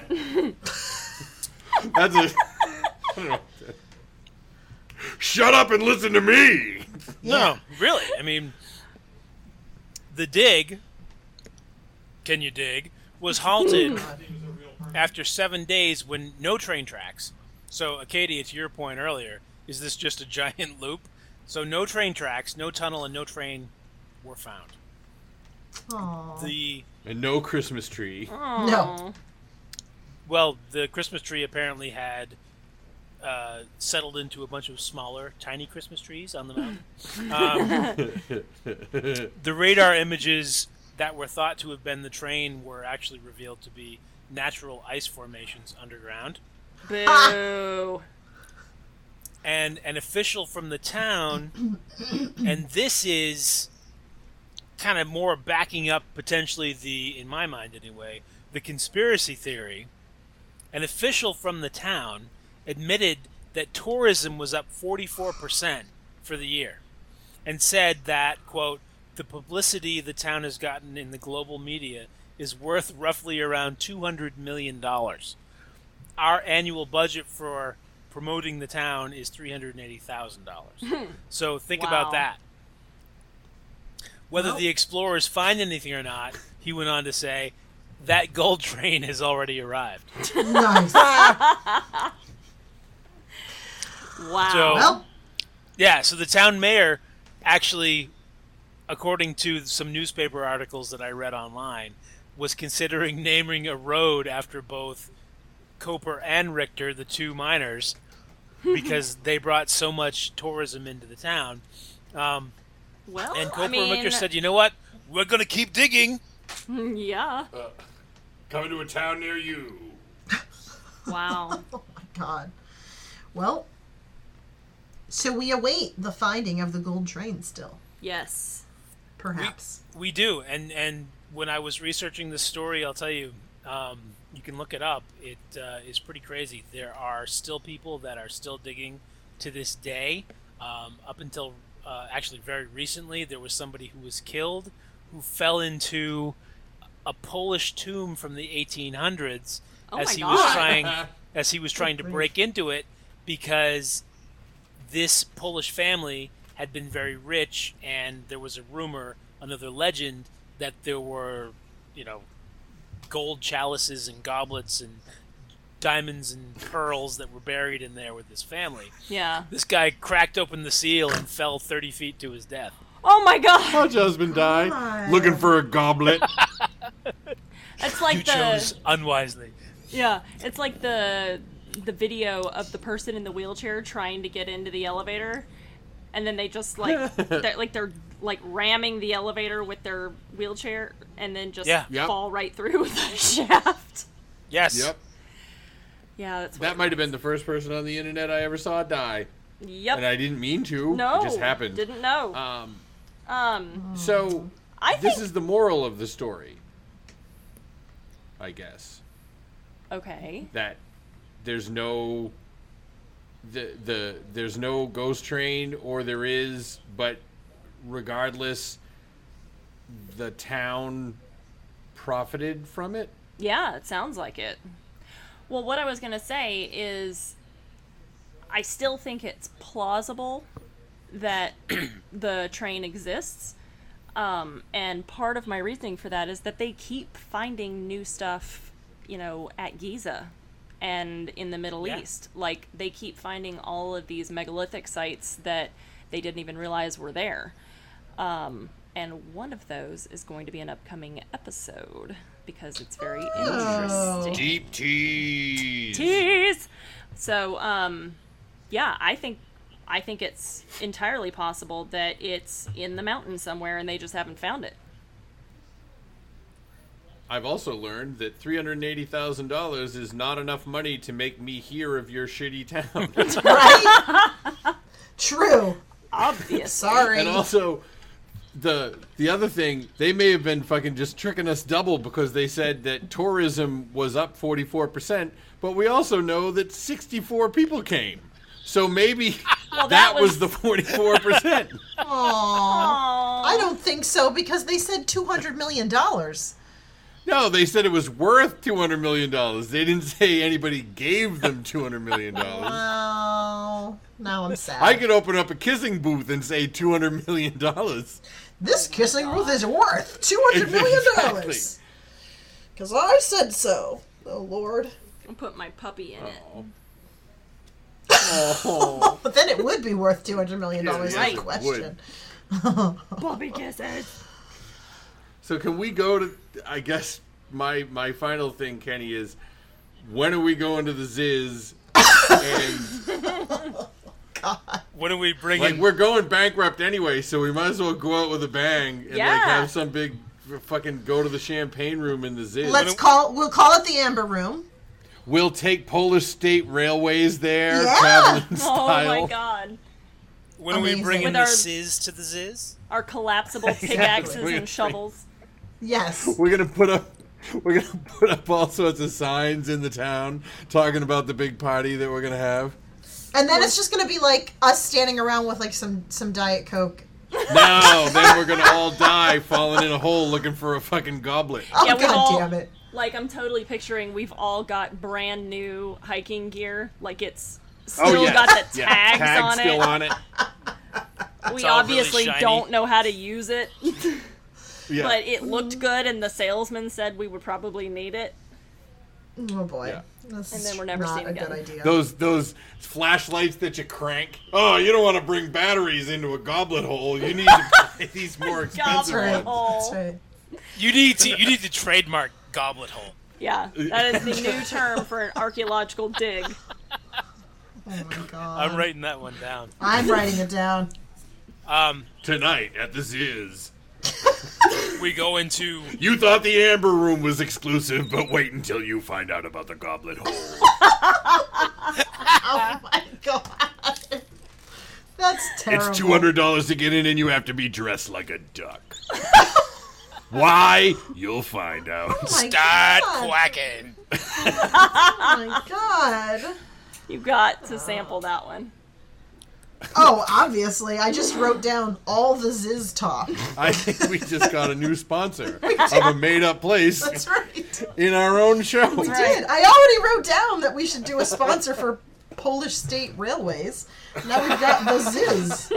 a. I don't know. Shut up and listen to me. No, really. I mean, the dig, can you dig, was halted after seven days when no train tracks. So, Acadia, to your point earlier, is this just a giant loop? So no train tracks, no tunnel, and no train were found. Aww. The And no Christmas tree. No. Well, the Christmas tree apparently had uh, settled into a bunch of smaller, tiny Christmas trees on the mountain. Um, the radar images that were thought to have been the train were actually revealed to be natural ice formations underground. Boo. And an official from the town, and this is kind of more backing up potentially the, in my mind anyway, the conspiracy theory. An official from the town admitted that tourism was up forty-four percent for the year and said that, quote, the publicity the town has gotten in the global media is worth roughly around two hundred million dollars. Our annual budget for promoting the town is three hundred eighty thousand dollars. So think Wow. about that. Whether Well- the explorers find anything or not, he went on to say, that gold train has already arrived. Nice. Wow. So, Well, yeah, so the town mayor actually, according to some newspaper articles that I read online, was considering naming a road after both Coper and Richter, the two miners, because they brought so much tourism into the town. Um, well, and Coper I mean, and Richter said, you know what? We're going to keep digging. yeah. Coming to a town near you. Wow. oh my god. Well, so we await the finding of the gold train still, Yes. perhaps. We do, and and when I was researching this story, I'll tell you, um, you can look it up. It uh, is pretty crazy. There are still people that are still digging to this day. Um, up until uh, actually very recently, there was somebody who was killed who fell into a Polish tomb from the eighteen hundreds Oh as my he God. was trying as he was trying to grief. break into it because this Polish family had been very rich, and there was a rumor, another legend, that there were, you know, gold chalices and goblets and diamonds and pearls that were buried in there with this family. Yeah. This guy cracked open the seal and fell thirty feet to his death. Oh my god. Watch husband die. God. Looking for a goblet. It's like you the chose unwisely. yeah. It's like the the video of the person in the wheelchair trying to get into the elevator, and then they just like they're, like they're like ramming the elevator with their wheelchair, and then just Yeah. Yep. fall right through the shaft. Yes. Yep. Yeah, that's That might have been the first person on the internet I ever saw die. Yep. And I didn't mean to. no. It just happened. Didn't know. Um, um. so, I this think. is the moral of the story. I guess. Okay. That there's no... The, the there's no ghost train, or there is, but regardless, the town profited from it. Yeah, it sounds like it. Well, what I was going to say is I still think it's plausible that the train exists. Um, and part of my reasoning for that is that they keep finding new stuff you know, at Giza and in the Middle Yeah. East. Like, they keep finding all of these megalithic sites that they didn't even realize were there. Um, and one of those is going to be an upcoming episode because it's very interesting. Deep tease. Tease. So, um, yeah, I think I think it's entirely possible that it's in the mountain somewhere and they just haven't found it. I've also learned that three hundred eighty thousand dollars is not enough money to make me hear of your shitty town. Right? True. Obvious. Sorry. And also, the the other thing, they may have been fucking just tricking us double because they said that tourism was up forty-four percent, but we also know that sixty-four people came. So maybe Well, that, that was... was the forty-four percent. Aww. I don't think so because they said two hundred million dollars. No, they said it was worth two hundred million dollars. They didn't say anybody gave them two hundred million dollars. Well, now I'm sad. I could open up a kissing booth and say two hundred million dollars. This kissing booth is worth two hundred million dollars. Because I said so. Oh, Lord. I'll put my puppy in it. Oh. But then it would be worth two hundred million dollars, Yeah, no yes, it question. Puppy kisses. So can we go to, I guess my my final thing, Kenny, is when are we going to the Ziz? And God. When are we bringing? like we're going bankrupt anyway, so we might as well go out with a bang and like Yeah. have some big fucking go to the champagne room in the Ziz. Let's call, we'll call it the Amber Room. We'll take Polish State Railways there, Yeah. traveling Oh style. my god. when are we Amazing. bringing With the our- Sizz to the Ziz? Our collapsible Exactly. pickaxes We're and shovels. Yes. We're gonna put up, we're gonna put up all sorts of signs in the town talking about the big party that we're gonna have. And then it's just going to be like us standing around with like some, some Diet Coke. No, then we're gonna all die falling in a hole looking for a fucking goblet. Oh, Yeah, we've God all- damn it. Like, I'm totally picturing we've all got brand new hiking gear. Like, it's still Oh yeah, got the yeah. tags Tag on still it. on it. We all really obviously shiny. don't know how to use it. Yeah. But it looked good, and the salesman said we would probably need it. Oh, boy. Yeah. This And is then we're never not seen a again. good idea. Those those flashlights that you crank. Oh, you don't want to bring batteries into a goblet hole. You need to buy these more expensive Goblet ones. hole. That's right. You need to you need to trademark goblet hole. Yeah, that is the new term for an archaeological dig. Oh, my God. I'm writing that one down. I'm writing it down. Um, Tonight at the Ziz. we go into You thought the Amber Room was exclusive, but wait until you find out about the goblet hole. Oh, my God. That's terrible. It's two hundred dollars to get in, and you have to be dressed like a duck. Why? You'll find out. Oh, my start God. quacking. Oh, my God. You got to sample that one. Oh, obviously. I just wrote down all the Ziz talk. I think we just got a new sponsor of a made-up place That's right. in our own show. We did. I already wrote down that we should do a sponsor for Polish State Railways. Now we've got the Ziz.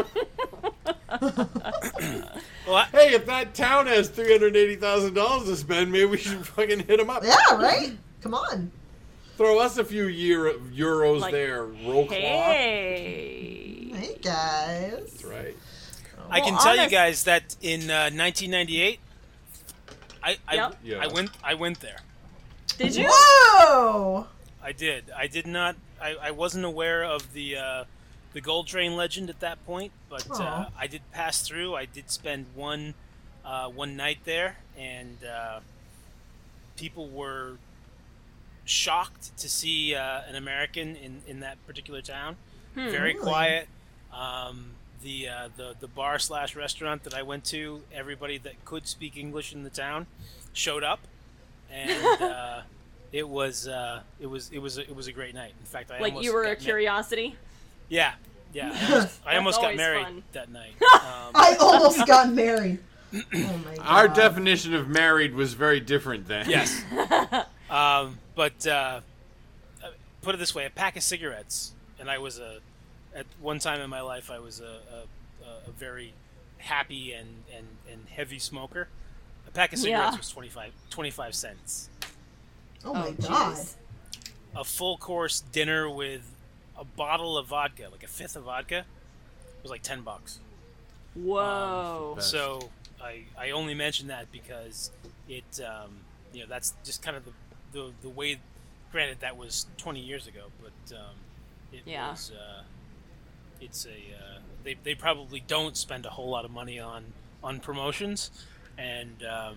Well, I, Hey, if that town has three hundred eighty thousand dollars to spend, maybe we should fucking hit them up. Yeah, right? Come on. Throw us a few year, euros Like, there, roll cloth. Hey. Hey, guys. That's right. I can Well, tell you honest- guys that in uh, nineteen ninety-eight, I I, Yep. Yeah. I went I went there. Did you? Whoa! I did. I did not. I, I wasn't aware of the uh, the Gold Train legend at that point, but uh, Aw. I did pass through. I did spend one uh, one night there, and uh, people were shocked to see uh, an American in, in that particular town. Hmm. Very Really? quiet. Um, the uh, the the bar slash restaurant that I went to, everybody that could speak English in the town showed up, and uh, it was uh, it was it was a, it was a great night. In fact, I Like almost you were a got ma- curiosity? yeah, yeah. I almost, I almost got always married fun. that night. Um, I almost got married. Oh, my God. Our definition of married was very different then. yes, um, but uh, put it this way: a pack of cigarettes, and I was a at one time in my life I was a, a, a very happy and, and, and heavy smoker. A pack of cigarettes Yeah. was twenty-five, twenty-five cents. Oh my Oh, god. jeez. A full course dinner with a bottle of vodka, like a fifth of vodka, was like ten bucks. Whoa. Best. So I I only mention that because it um, you know that's just kind of the, the the way. Granted, that was twenty years ago, but um, it Yeah. was uh, it's a uh, they they probably don't spend a whole lot of money on on promotions, and um,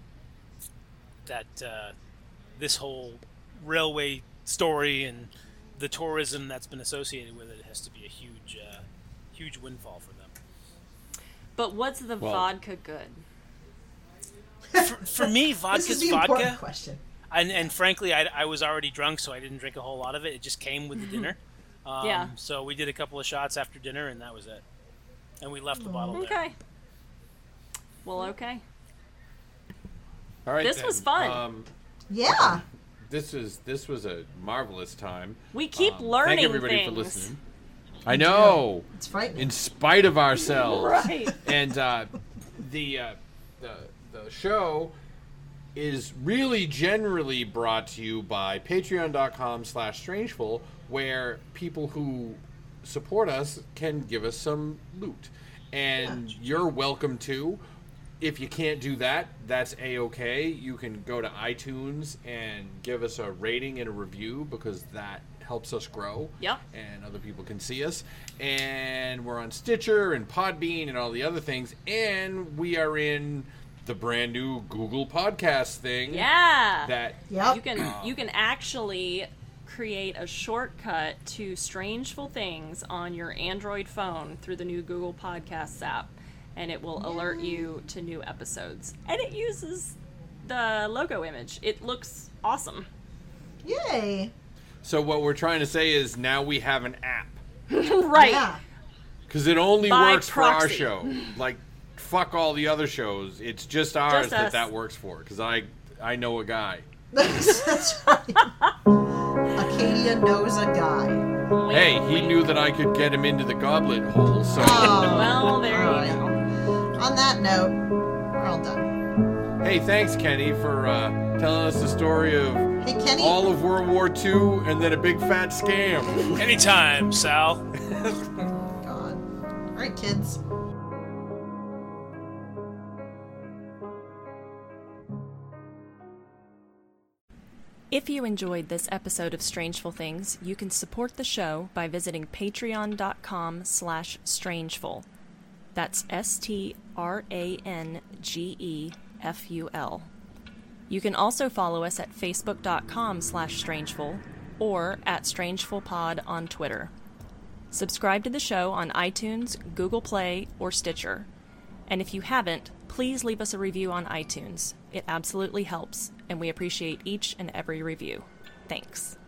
that uh, this whole railway story and the tourism that's been associated with it has to be a huge uh, huge windfall for them. But what's the Well- vodka good? For, for me, This is vodka's the important vodka. question. And, and frankly, I, I was already drunk, so I didn't drink a whole lot of it. It just came with the dinner. Um, Yeah. So we did a couple of shots after dinner, and that was it. And we left the bottle there. Okay. Well, okay. All right. This then. was fun. Um, Yeah. this is this was a marvelous time. We keep Um, learning Thank everybody things. for listening. I know. It's frightening. In spite of ourselves. Right. And uh, the uh, the the show is really generally brought to you by patreon.com slash strangeful, where people who support us can give us some loot. And you're welcome to. If you can't do that, that's A-okay. You can go to iTunes and give us a rating and a review, because that helps us grow. Yep. And other people can see us. And we're on Stitcher and Podbean and all the other things. And we are in the brand new Google Podcast thing. Yeah. That Yep. You can you can actually create a shortcut to Strangeful Things on your Android phone through the new Google Podcasts app, and it will alert you to new episodes. And it uses the logo image. It looks awesome. Yay. So what we're trying to say is now we have an app. Right. Yeah. Because it only By works for our proxy. show. Like, fuck all the other shows. It's just ours Just that us. that works for. Because I, I know a guy. That's right. Acadia knows a guy. Hey, he knew that I could get him into the goblet hole, so... Oh. Well, there you Alright. go. On that note, we're all done. Hey, thanks, Kenny, for uh, telling us the story of Hey, Kenny. all of World War Two and then a big fat scam. Anytime, Sal. God. All right, kids. If you enjoyed this episode of Strangeful Things, you can support the show by visiting patreon.com slash strangeful. That's S T R A N G E F U L. You can also follow us at facebook.com slash strangeful or at strangefulpod on Twitter. Subscribe to the show on iTunes, Google Play, or Stitcher. And if you haven't, please leave us a review on iTunes. It absolutely helps, and we appreciate each and every review. Thanks.